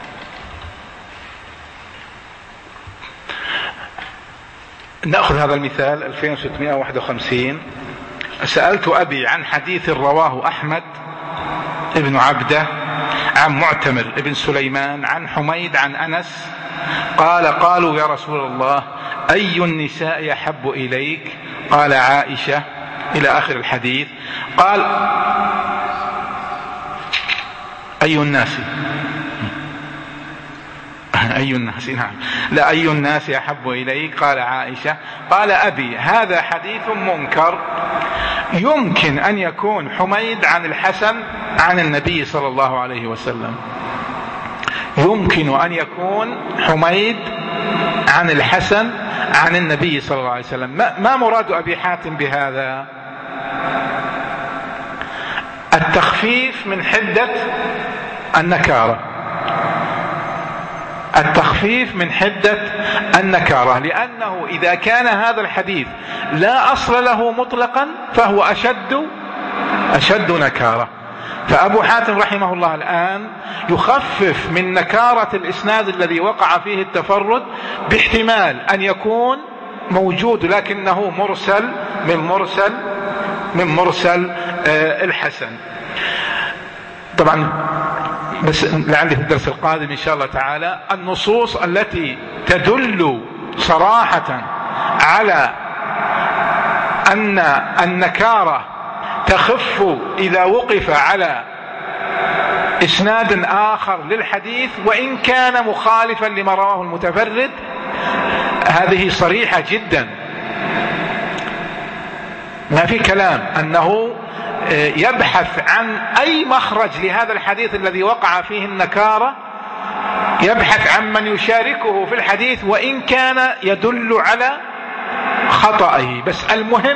A: نأخذ هذا المثال 2651. سألت أبي عن حديث رواه أحمد ابن عبده عن معتمر ابن سليمان عن حميد عن أنس قال: قالوا يا رسول الله أي النساء يحب إليك؟ قال: عائشة، إلى آخر الحديث. قال: أي الناس؟ أي الناس؟ نعم، لا، أي الناس يحب إليك؟ قال: عائشة. قال أبي: هذا حديث منكر، يمكن أن يكون حميد عن الحسن عن النبي صلى الله عليه وسلم، يمكن أن يكون حميد عن الحسن عن النبي صلى الله عليه وسلم. ما مراد أبي حاتم بهذا؟ التخفيف من حدة النكارة، التخفيف من حدة النكارة، لأنه إذا كان هذا الحديث لا أصل له مطلقا فهو أشد نكارة. فأبو حاتم رحمه الله الآن يخفف من نكارة الإسناد الذي وقع فيه التفرد باحتمال أن يكون موجود لكنه مرسل من مرسل الحسن. طبعا بس لعلي في الدرس القادم إن شاء الله تعالى النصوص التي تدل صراحة على أن النكارة تخف إذا وقف على إسناد آخر للحديث وإن كان مخالفا لما رواه المتفرد، هذه صريحة جدا، ما في كلام أنه يبحث عن أي مخرج لهذا الحديث الذي وقع فيه النكارة، يبحث عن من يشاركه في الحديث وإن كان يدل على خطئه، بس المهم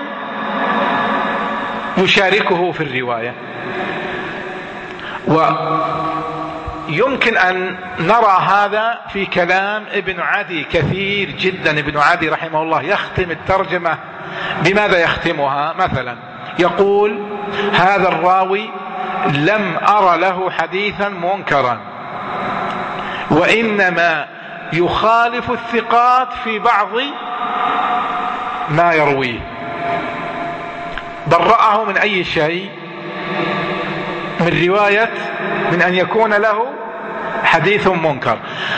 A: يشاركه في الرواية. يمكن أن نرى هذا في كلام ابن عدي كثير جدا. ابن عدي رحمه الله يختم الترجمة بماذا يختمها؟ مثلا يقول: هذا الراوي لم أر له حديثا منكرا، وإنما يخالف الثقات في بعض ما يرويه. برأه من أي شيء؟ من رواية، من أن يكون له حديث منكر،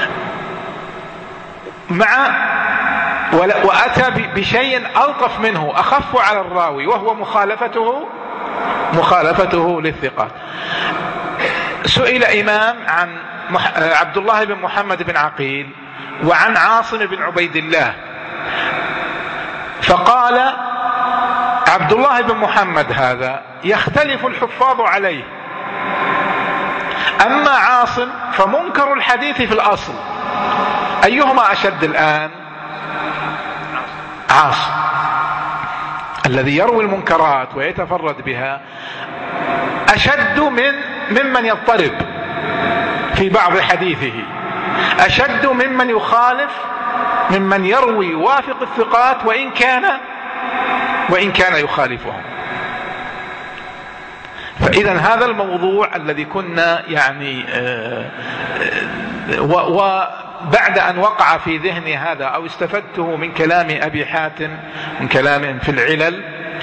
A: وأتى بشيء ألطف منه، أخف على الراوي، وهو مخالفته للثقات. سئل إمام عن عبد الله بن محمد بن عقيل وعن عاصم بن عبيد الله، فقال: عبد الله بن محمد هذا يختلف الحفاظ عليه، أما عاصم فمنكر الحديث في الأصل. أيهما أشد الآن؟ عاصم الذي يروي المنكرات ويتفرد بها أشد ممن يضطرب في بعض حديثه، أشد ممن يخالف، ممن يروي يوافق الثقات وإن كان يخالفهم. فإذا هذا الموضوع الذي كنا يعني وبعد أن وقع في ذهني هذا أو استفدته من كلام أبي حاتم، من كلام في العلل،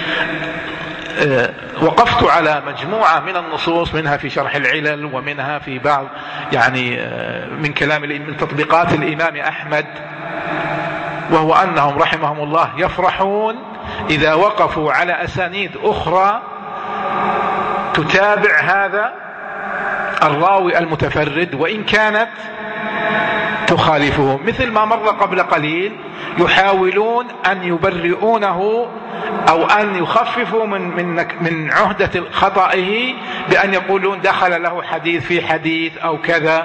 A: وقفت على مجموعة من النصوص، منها في شرح العلل ومنها في بعض يعني من تطبيقات الإمام أحمد، وهو أنهم رحمهم الله يفرحون إذا وقفوا على أسانيد أخرى تتابع هذا الراوي المتفرد وإن كانت تخالفه، مثل ما مر قبل قليل. يحاولون أن يبرئونه أو أن يخففوا من عهدة خطئه بأن يقولون دخل له حديث في حديث أو كذا.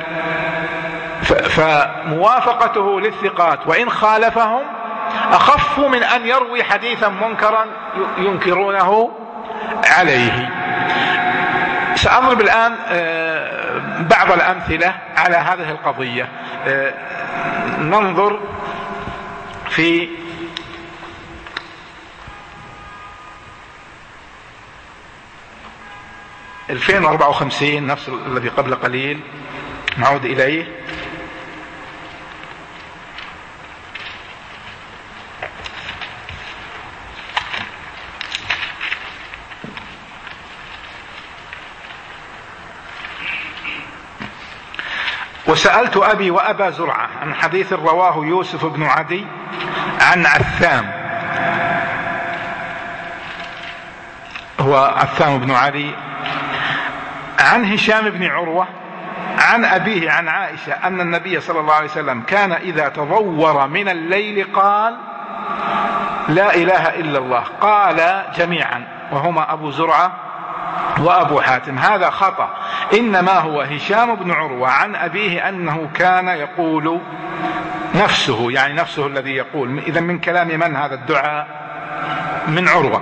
A: فموافقته للثقات وإن خالفهم أخف من أن يروي حديثا منكرا ينكرونه عليه. سأضرب الآن بعض الأمثلة على هذه القضية. ننظر في ال 2054 نفس الذي قبل قليل، نعود إليه. وسألت أبي وأبا زرعة عن حديث رواه يوسف بن عدي عن عثام، هو عثام بن علي، عن هشام بن عروة عن أبيه عن عائشة أن النبي صلى الله عليه وسلم كان إذا تضور من الليل قال: لا إله إلا الله. قال جميعا، وهما أبو زرعة وأبو حاتم. هذا خطأ، إنما هو هشام بن عروة عن أبيه أنه كان يقول نفسه، يعني نفسه الذي يقول. إذا من كلام من هذا الدعاء؟ من عروة.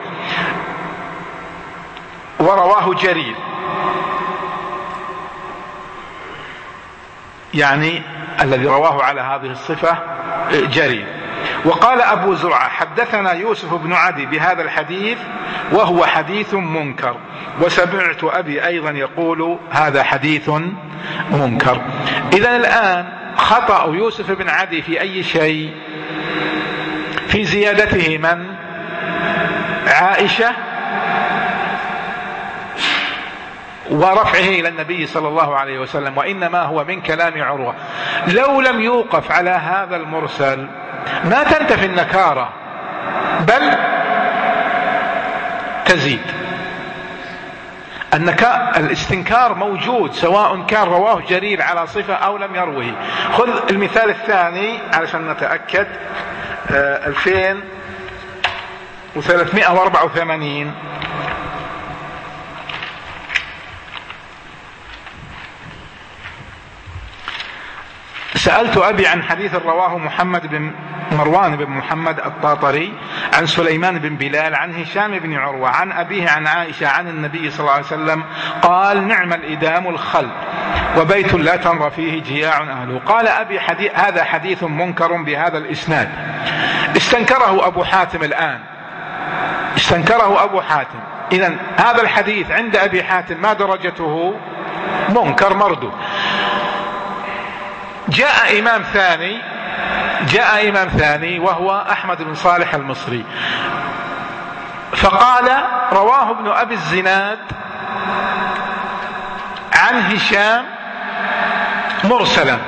A: ورواه جرير، يعني الذي رواه على هذه الصفة جرير. وقال أبو زرعة: حدثنا يوسف بن عدي بهذا الحديث وهو حديث منكر، وسمعت أبي أيضا يقول هذا حديث منكر. إذن الآن خطأ يوسف بن عدي في أي شيء؟ في زيادته من؟ عائشة، ورفعه إلى النبي صلى الله عليه وسلم، وإنما هو من كلام عروة. لو لم يوقف على هذا المرسل ما تنتفي النكارة، بل تزيد. الاستنكار موجود سواء كان رواه جرير على صفة أو لم يروه. خذ المثال الثاني علشان نتأكد. 2384. سألت أبي عن حديث رواه محمد بن مروان بن محمد الطاطري عن سليمان بن بلال عن هشام بن عروة عن أبيه عن عائشة عن النبي صلى الله عليه وسلم قال: نعم الإدام الخل، وبيت لا تمر فيه جياع أهله. قال أبي هذا حديث منكر بهذا الإسناد. استنكره أبو حاتم الآن، استنكره أبو حاتم. إذن هذا الحديث عند أبي حاتم ما درجته؟ منكر مردود. جاء إمام ثاني وهو أحمد بن صالح المصري، فقال رواه ابن أبي الزناد عن هشام مرسلا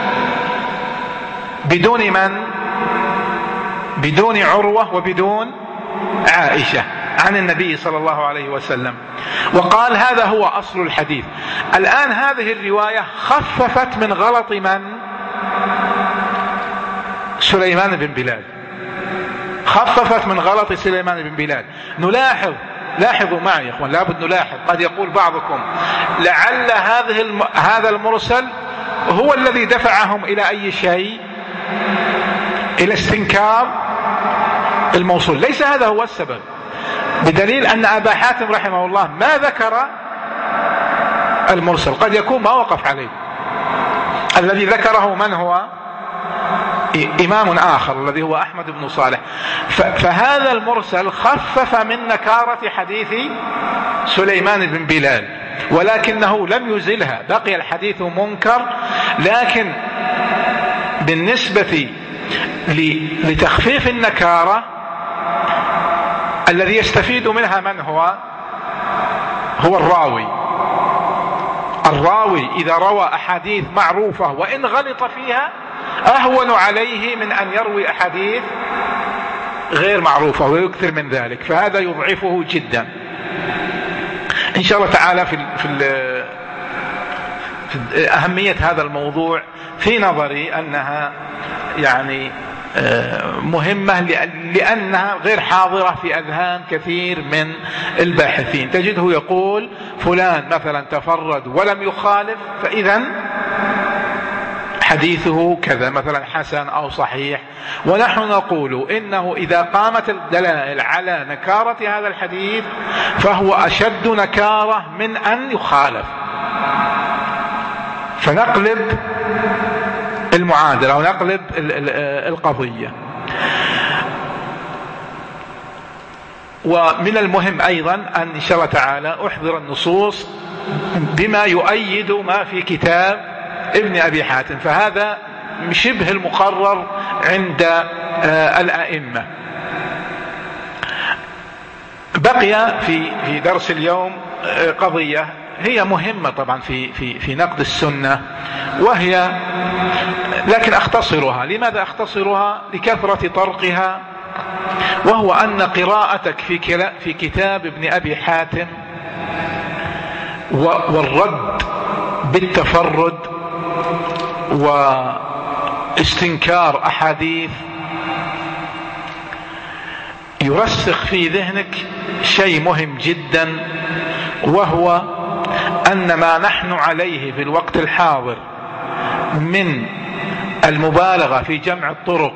A: بدون من؟ بدون عروة وبدون عائشة عن النبي صلى الله عليه وسلم، وقال هذا هو أصل الحديث. الآن هذه الرواية خففت من غلط من؟ سليمان بن بلال، خففت من غلط سليمان بن بلال. نلاحظ، لاحظوا معي يا اخوان، لابد نلاحظ. قد يقول بعضكم لعل هذا المرسل هو الذي دفعهم إلى أي شيء؟ إلى استنكار الموصول. ليس هذا هو السبب، بدليل أن أبا حاتم رحمه الله ما ذكر المرسل، قد يكون ما وقف عليه. الذي ذكره من هو؟ إمام آخر الذي هو أحمد بن صالح. فهذا المرسل خفف من نكارة حديث سليمان بن بلال، ولكنه لم يزلها، بقي الحديث منكر. لكن بالنسبة لتخفيف النكارة الذي يستفيد منها من هو؟ هو الراوي إذا روى أحاديث معروفة وإن غلط فيها أهون عليه من أن يروي أحاديث غير معروفة ويكثر من ذلك، فهذا يضعفه جدا. إن شاء الله تعالى في أهمية هذا الموضوع في نظري أنها يعني مهمة، لأنها غير حاضرة في أذهان كثير من الباحثين. تجده يقول فلان مثلا تفرد ولم يخالف، فإذا حديثه كذا، مثلا حسن أو صحيح. ونحن نقول إنه إذا قامت الدلائل على نكارة هذا الحديث فهو أشد نكارة من أن يخالف، فنقلب المعادلة ونقلب القضية. ومن المهم أيضا أن شاء الله تعالى أحضر النصوص بما يؤيد ما في كتاب ابن أبي حاتم، فهذا شبه المقرر عند الأئمة. بقي في درس اليوم قضية هي مهمة طبعا في نقد السنة، وهي لكن أختصرها. لماذا أختصرها؟ لكثرة طرقها. وهو أن قراءتك في كتاب ابن أبي حاتم والرد بالتفرد واستنكار أحاديث يرسخ في ذهنك شيء مهم جدا، وهو أن ما نحن عليه في الوقت الحاضر من المبالغة في جمع الطرق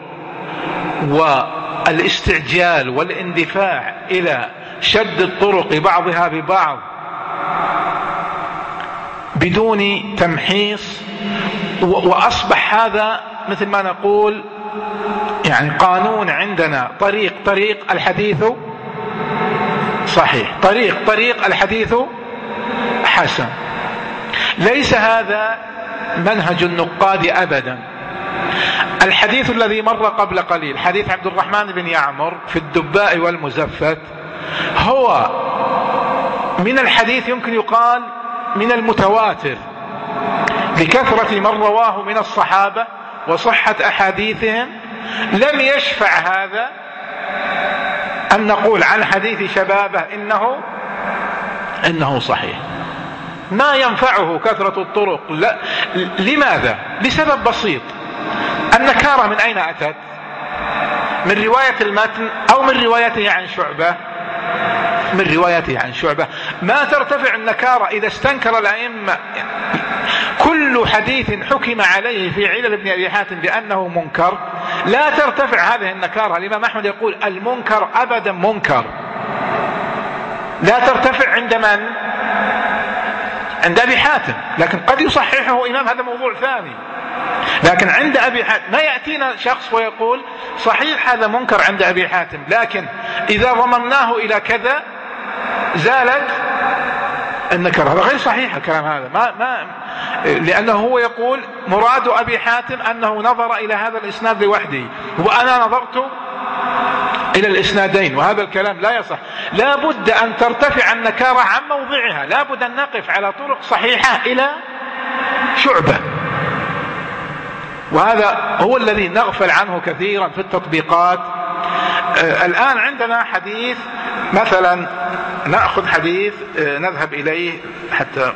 A: والاستعجال والاندفاع إلى شد الطرق بعضها ببعض بدون تمحيص، وأصبح هذا مثل ما نقول يعني قانون عندنا، طريق الحديث صحيح، طريق الحديث حسن. ليس هذا منهج النقاد أبدا. الحديث الذي مر قبل قليل، حديث عبد الرحمن بن يعمر في الدباء والمزفت، هو من الحديث يمكن يقال من المتواتر لكثرة من رواه من الصحابة وصحة أحاديثهم. لم يشفع هذا أن نقول عن حديث شبابه إنه صحيح، ما ينفعه كثرة الطرق. لا. لماذا؟ لسبب بسيط. النكارة من أين أتت؟ من رواية المتن أو من روايته عن شعبة؟ من روايته عن شعبة. ما ترتفع النكارة إذا استنكر الأئمة كل حديث حكم عليه في علل ابن أبي حاتم بأنه منكر، لا ترتفع هذه النكارة. الإمام أحمد يقول المنكر أبدا منكر، لا ترتفع عند من؟ عند أبي حاتم، لكن قد يصححه إمام، هذا موضوع ثاني. لكن عند أبي حاتم ما يأتينا شخص ويقول صحيح هذا منكر عند أبي حاتم، لكن إذا ضممناه إلى كذا زالت النكرة. هذا غير صحيح الكلام هذا، لأنه هو يقول مراد أبي حاتم أنه نظر إلى هذا الإسناد لوحده، وأنا نظرت إلى الإسنادين، وهذا الكلام لا يصح. لا بد أن ترتفع النكارة عن موضعها، لا بد أن نقف على طرق صحيحة إلى شعبة، وهذا هو الذي نغفل عنه كثيرا في التطبيقات. الآن عندنا حديث مثلا، نأخذ حديث نذهب إليه حتى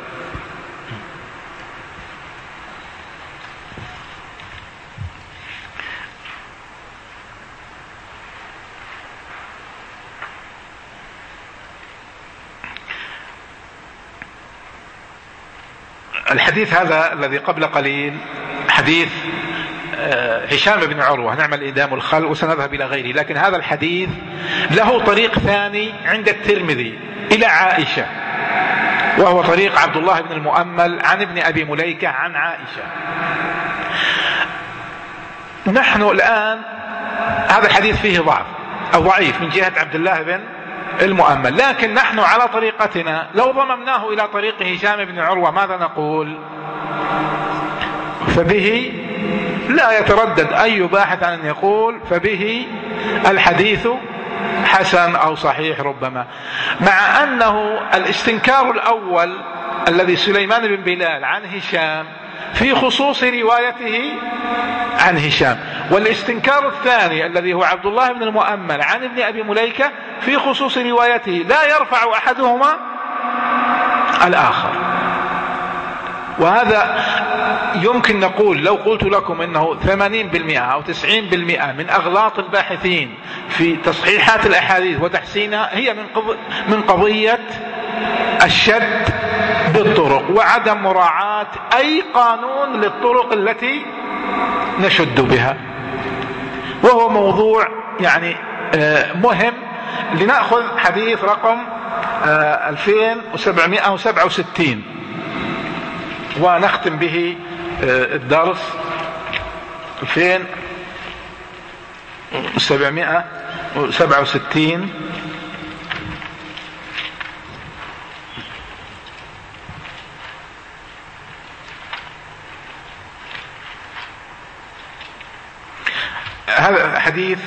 A: الحديث هذا الذي قبل قليل، حديث هشام بن عروة، نعمل إدام الخلق، وسنذهب إلى غيره. لكن هذا الحديث له طريق ثاني عند الترمذي إلى عائشة، وهو طريق عبد الله بن المؤمل عن ابن أبي مليكة عن عائشة. نحن الآن هذا الحديث فيه ضعف أو ضعيف من جهة عبد الله بن المؤمل، لكن نحن على طريقتنا لو ضممناه إلى طريق هشام بن عروة ماذا نقول؟ فبه لا يتردد أي باحث عن أن يقول فبه الحديث حسن أو صحيح ربما، مع أنه الاستنكار الأول الذي سليمان بن بلال عن هشام في خصوص روايته عن هشام، والاستنكار الثاني الذي هو عبد الله بن المؤمل عن ابن أبي مليكة في خصوص روايته لا يرفع أحدهما الآخر. وهذا يمكن نقول لو قلت لكم انه 80% او 90% من اغلاط الباحثين في تصحيحات الاحاديث وتحسينها هي من قضية الشد بالطرق وعدم مراعاة اي قانون للطرق التي نشد بها، وهو موضوع يعني مهم. لنأخذ حديث رقم 2767 ونختم به الدرس. 2767 هذا حديث: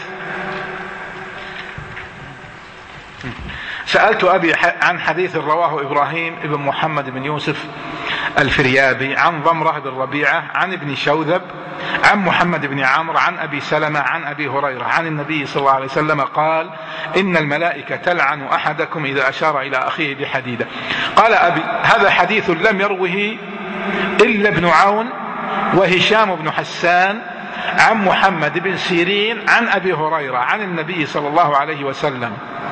A: سألت أبي عن حديث رواه إبراهيم بن محمد بن يوسف الفريابي عن ضمرة بن ربيعة عن ابن شوذب عن محمد بن عمرو عن أبي سلمة عن أبي هريرة عن النبي صلى الله عليه وسلم قال: إن الملائكة تلعن أحدكم إذا أشار إلى أخيه بحديدة. قال أبي: هذا حديث لم يروه إلا ابن عون وهشام بن حسان عن محمد بن سيرين عن أبي هريرة عن النبي صلى الله عليه وسلم،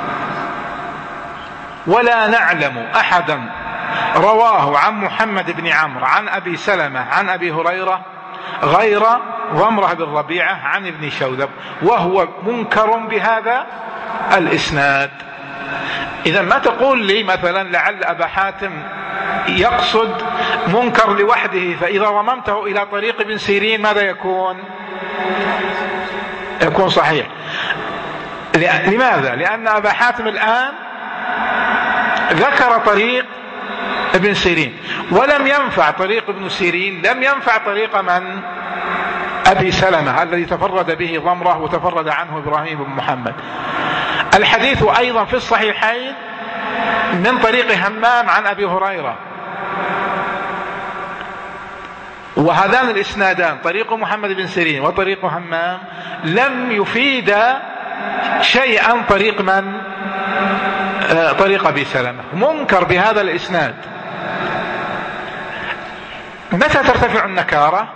A: ولا نعلم أحدا رواه عن محمد بن عمرو عن أبي سلمة عن أبي هريرة غير ضمرة بن ربيعة عن ابن شوذب، وهو منكر بهذا الإسناد. إذا ما تقول لي مثلا لعل أبا حاتم يقصد منكر لوحده، فإذا ضممته إلى طريق ابن سيرين ماذا يكون صحيح. لماذا؟ لأن أبا حاتم الآن ذكر طريق ابن سيرين ولم ينفع طريق ابن سيرين، لم ينفع طريق من؟ أبي سلمة الذي تفرد به ضمرة وتفرد عنه إبراهيم بن محمد. الحديث أيضا في الصحيحين من طريق همام عن أبي هريرة، وهذان الإسنادان طريق محمد بن سيرين وطريق همام لم يفيد شيئا طريق من؟ طريق أبي سلمة، منكر بهذا الإسناد. متى ترتفع النكارة؟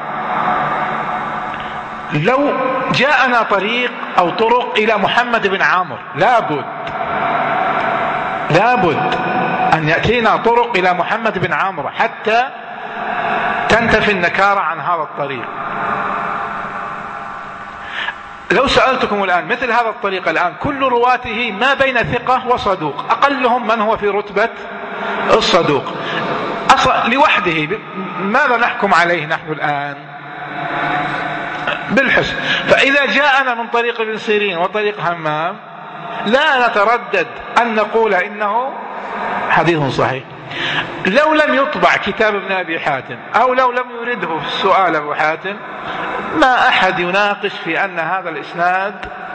A: لو جاءنا طريق أو طرق إلى محمد بن عمرو، لابد أن يأتينا طرق إلى محمد بن عمرو حتى تنتفي النكارة عن هذا الطريق. لو سألتكم الآن مثل هذا الطريق الآن كل رواته ما بين ثقة وصدوق، أقلهم من هو في رتبة الصدوق، أصلا لوحده، ماذا نحكم عليه نحن الآن؟ بالحسن. فإذا جاءنا من طريق ابن سيرين وطريق همام لا نتردد أن نقول إنه حديث صحيح. لو لم يطبع كتاب ابن أبي حاتم أو لو لم يرده في السؤال أبو حاتم ما أحد يناقش في أن هذا الإسناد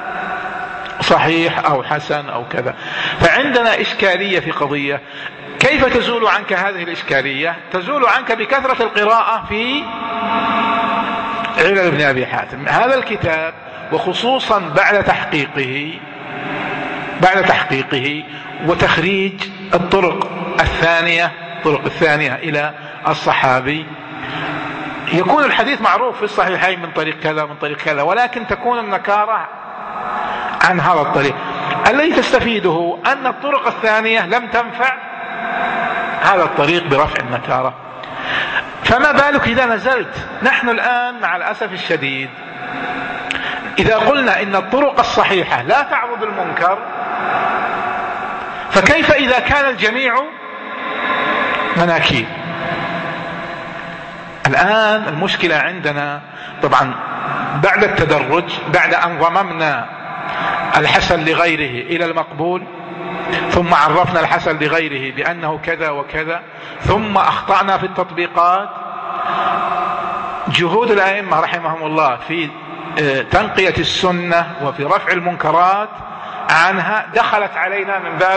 A: صحيح أو حسن أو كذا. فعندنا إشكالية في قضية، كيف تزول عنك هذه الإشكالية؟ تزول عنك بكثرة القراءة في علل ابن أبي حاتم. هذا الكتاب وخصوصا بعد تحقيقه وتخريج الطرق الثانية إلى الصحابي، يكون الحديث معروف في الصحيحين من طريق كذا من طريق كذا، ولكن تكون النكارة عن هذا الطريق. الذي تستفيده أن الطرق الثانية لم تنفع هذا الطريق برفع النكارة. فما بالك إذا نزلت؟ نحن الآن مع الأسف الشديد إذا قلنا إن الطرق الصحيحة لا تعرض المنكر، فكيف إذا كان الجميع مناكير؟ الآن المشكلة عندنا طبعا بعد التدرج، بعد أن ضممنا الحسن لغيره إلى المقبول، ثم عرفنا الحسن لغيره بأنه كذا وكذا، ثم أخطأنا في التطبيقات. جهود الأئمة رحمهم الله في تنقية السنة وفي رفع المنكرات عنها دخلت علينا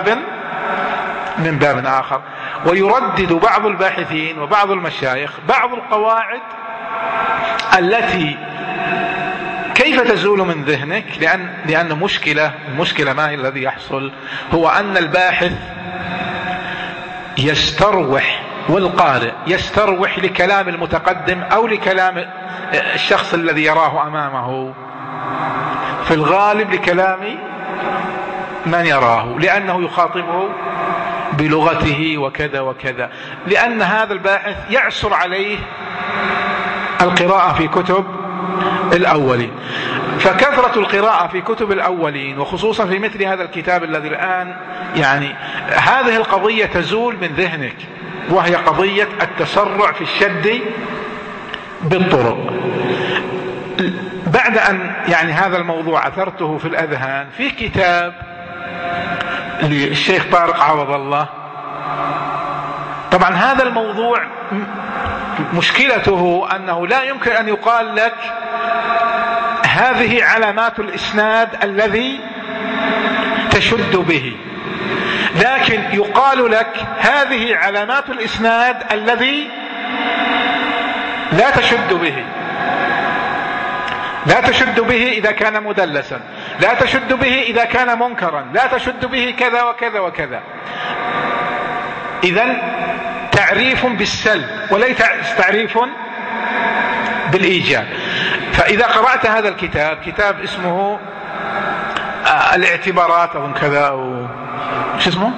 A: من باب آخر. ويردد بعض الباحثين وبعض المشايخ بعض القواعد التي كيف تزول من ذهنك، لأن المشكلة ما هي الذي يحصل؟ هو أن الباحث يستروح والقارئ يستروح لكلام المتقدم أو لكلام الشخص الذي يراه أمامه، في الغالب لكلام من يراه، لأنه يخاطبه بلغته وكذا وكذا، لأن هذا الباحث يعسر عليه القراءة في كتب الأولين. فكثرة القراءة في كتب الأولين وخصوصا في مثل هذا الكتاب الذي الآن هذه القضية تزول من ذهنك، وهي قضية التسرع في الشد بالطرق. بعد أن هذا الموضوع أثرته في الأذهان في كتاب للشيخ طارق عوض الله. طبعا هذا الموضوع مشكلته أنه لا يمكن أن يقال لك هذه علامات الإسناد الذي تشد به، لكن يقال لك هذه علامات الإسناد الذي لا تشد به. لا تشد به إذا كان مدلسا، لا تشد به إذا كان منكرا، لا تشد به كذا وكذا وكذا. إذن تعريف بالسلب وليس تعريف بالإيجاب. فإذا قرأت هذا الكتاب، كتاب اسمه الاعتبارات أظن كذا شو اسمه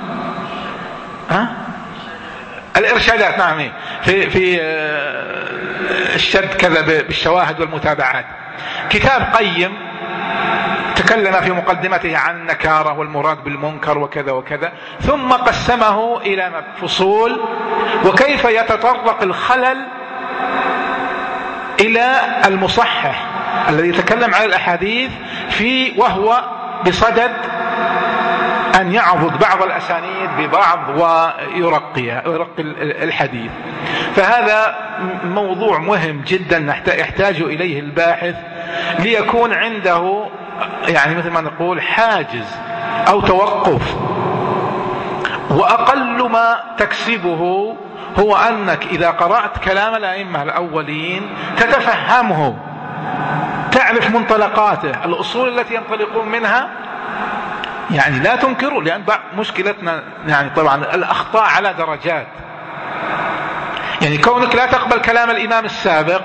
A: الإرشادات، نعم، في الشد كذا بالشواهد والمتابعات، كتاب قيم تكلم في مقدمته عن النكارة والمراد بالمنكر وكذا وكذا، ثم قسمه إلى فصول وكيف يتطرق الخلل إلى المصحح الذي يتكلم عن الأحاديث وهو بصدد أن يعضد بعض الأسانيد ببعض ويرقي الحديث. فهذا موضوع مهم جدا يحتاج إليه الباحث ليكون عنده مثل ما نقول حاجز أو توقف. وأقل ما تكسبه هو أنك إذا قرأت كلام الأئمة الأولين تتفهمه، تعرف منطلقاته، الأصول التي ينطلقون منها، لا تنكره. لأن مشكلتنا طبعا الأخطاء على درجات. كونك لا تقبل كلام الإمام السابق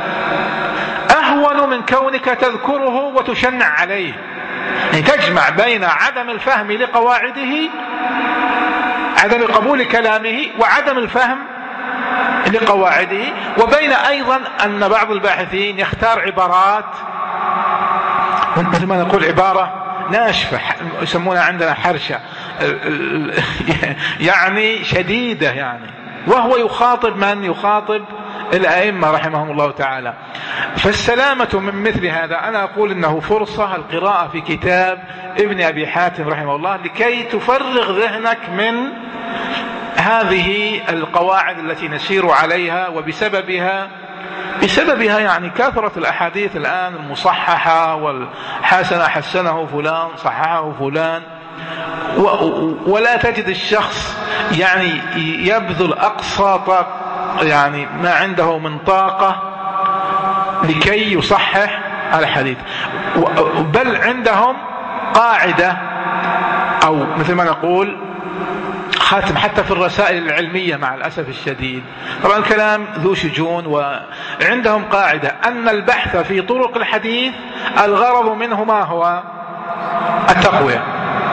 A: أهون من كونك تذكره وتشنع عليه. تجمع بين عدم الفهم لقواعده، عدم قبول كلامه، وعدم الفهم لقواعده، وبين أيضا أن بعض الباحثين يختار عبارات مثل ما نقول عبارة ناشفة، يسمونها عندنا حرشة، شديدة، وهو يخاطب من؟ يخاطب الأئمة رحمهم الله تعالى. فالسلامة من مثل هذا أنا أقول إنه فرصة القراءة في كتاب ابن أبي حاتم رحمه الله لكي تفرغ ذهنك من هذه القواعد التي نسير عليها، وبسببها يعني كثرة الأحاديث الآن المصححة حسنه فلان صححه فلان، ولا تجد الشخص يعني يبذل أقصى يعني ما عنده من طاقة لكي يصحح الحديث، بل عندهم قاعدة أو مثل ما نقول خاتم حتى في الرسائل العلمية مع الأسف الشديد. طبعا الكلام ذو شجون، وعندهم قاعدة أن البحث في طرق الحديث الغرض منه ما هو؟ التقوية،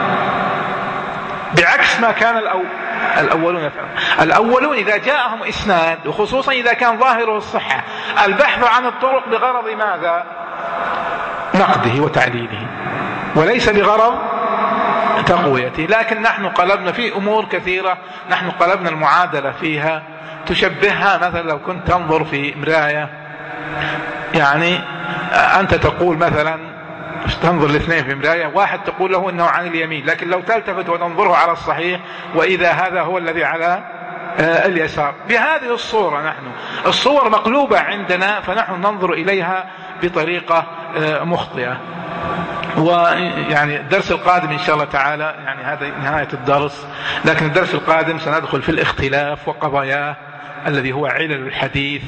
A: بعكس ما كان الأولون يفعلون. الأولون إذا جاءهم إسناد، وخصوصا إذا كان ظاهره الصحة، البحث عن الطرق بغرض ماذا؟ نقده وتعليله، وليس بغرض تقويته. لكن نحن قلبنا في أمور كثيرة، نحن قلبنا المعادلة فيها تشبهها مثلا لو كنت تنظر في مراية، يعني أنت تقول مثلا تنظر الاثنين في مراية، واحد تقول له انه عن اليمين، لكن لو تلتفت وتنظره على الصحيح واذا هذا هو الذي على اليسار. بهذه الصورة نحن الصور مقلوبة عندنا، فنحن ننظر اليها بطريقة مخطئة. ويعني الدرس القادم ان شاء الله تعالى، يعني هذا نهاية الدرس، لكن الدرس القادم سندخل في الاختلاف وقضاياه الذي هو علل الحديث،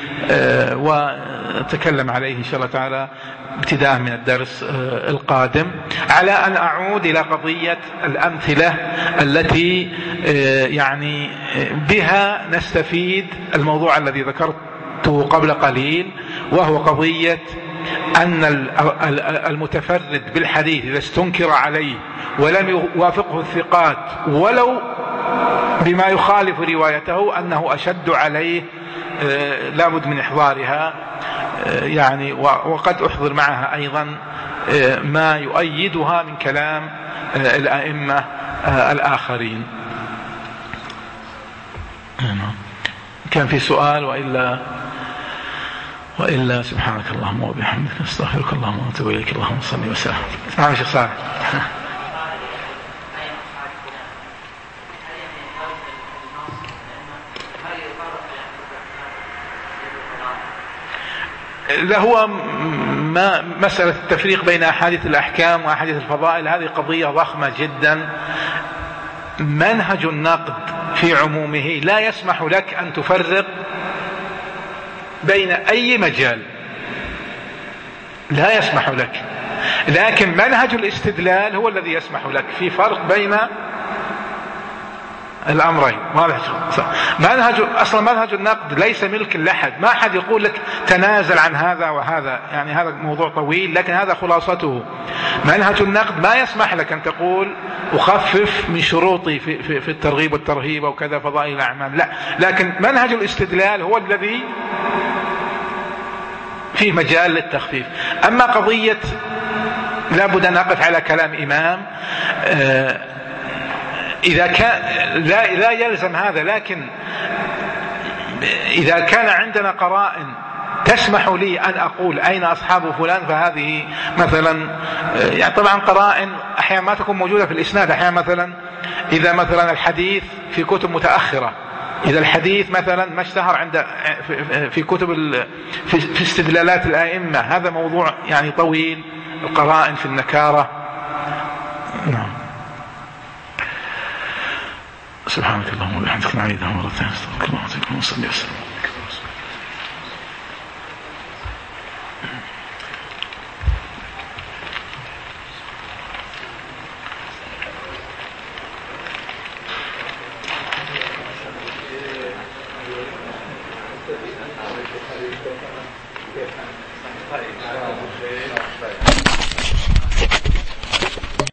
A: ونتكلم عليه إن شاء الله تعالى ابتداء من الدرس القادم، على أن أعود إلى قضية الأمثلة التي يعني بها نستفيد الموضوع الذي ذكرته قبل قليل، وهو قضية أن المتفرد بالحديث إذا استنكر عليه ولم يوافقه الثقات ولو بما يخالف روايته أنه أشد عليه، لابد من إحضارها يعني، وقد أحضر معها أيضا ما يؤيدها من كلام الأئمة الآخرين. كان في سؤال؟ وإلا سبحانك اللهم وبحمدك نستغفرك اللهم ونتوب إليك اللهم صل وسلم. نعم شيخ صالح. لا، هو مسألة التفريق بين أحاديث الأحكام وأحاديث الفضائل هذه قضية ضخمة جدا. منهج النقد في عمومه لا يسمح لك أن تفرق بين أي مجال، لا يسمح لك، لكن منهج الاستدلال هو الذي يسمح لك في فرق بين الأمرين. منهج النقد ليس ملك لأحد، ما أحد يقول لك تنازل عن هذا وهذا، يعني هذا موضوع طويل، لكن هذا خلاصته. منهج النقد ما يسمح لك أن تقول أخفف من شروطي في الترغيب والترهيب وكذا فضائل الأعمال، لا، لكن منهج الاستدلال هو الذي فيه مجال للتخفيف. أما قضية لابد أن أقف على كلام إمام، إذا كان لا يلزم هذا، لكن إذا كان عندنا قرائن تسمح لي أن أقول أين أصحاب فلان، فهذه مثلا يعني طبعا قرائن أحيانا ما تكون موجودة في الإسناد. أحيانا مثلا إذا مثلا الحديث في كتب متأخرة، إذا الحديث مثلا ما اشتهر عند في كتب في استدلالات الآئمة، هذا موضوع يعني طويل، القرائن في النكارة. نعم. سبحانك اللهم وبحمدك نعيدها مرة ثانية استغفرك الله وأتوب وصلي وسلم. طيب.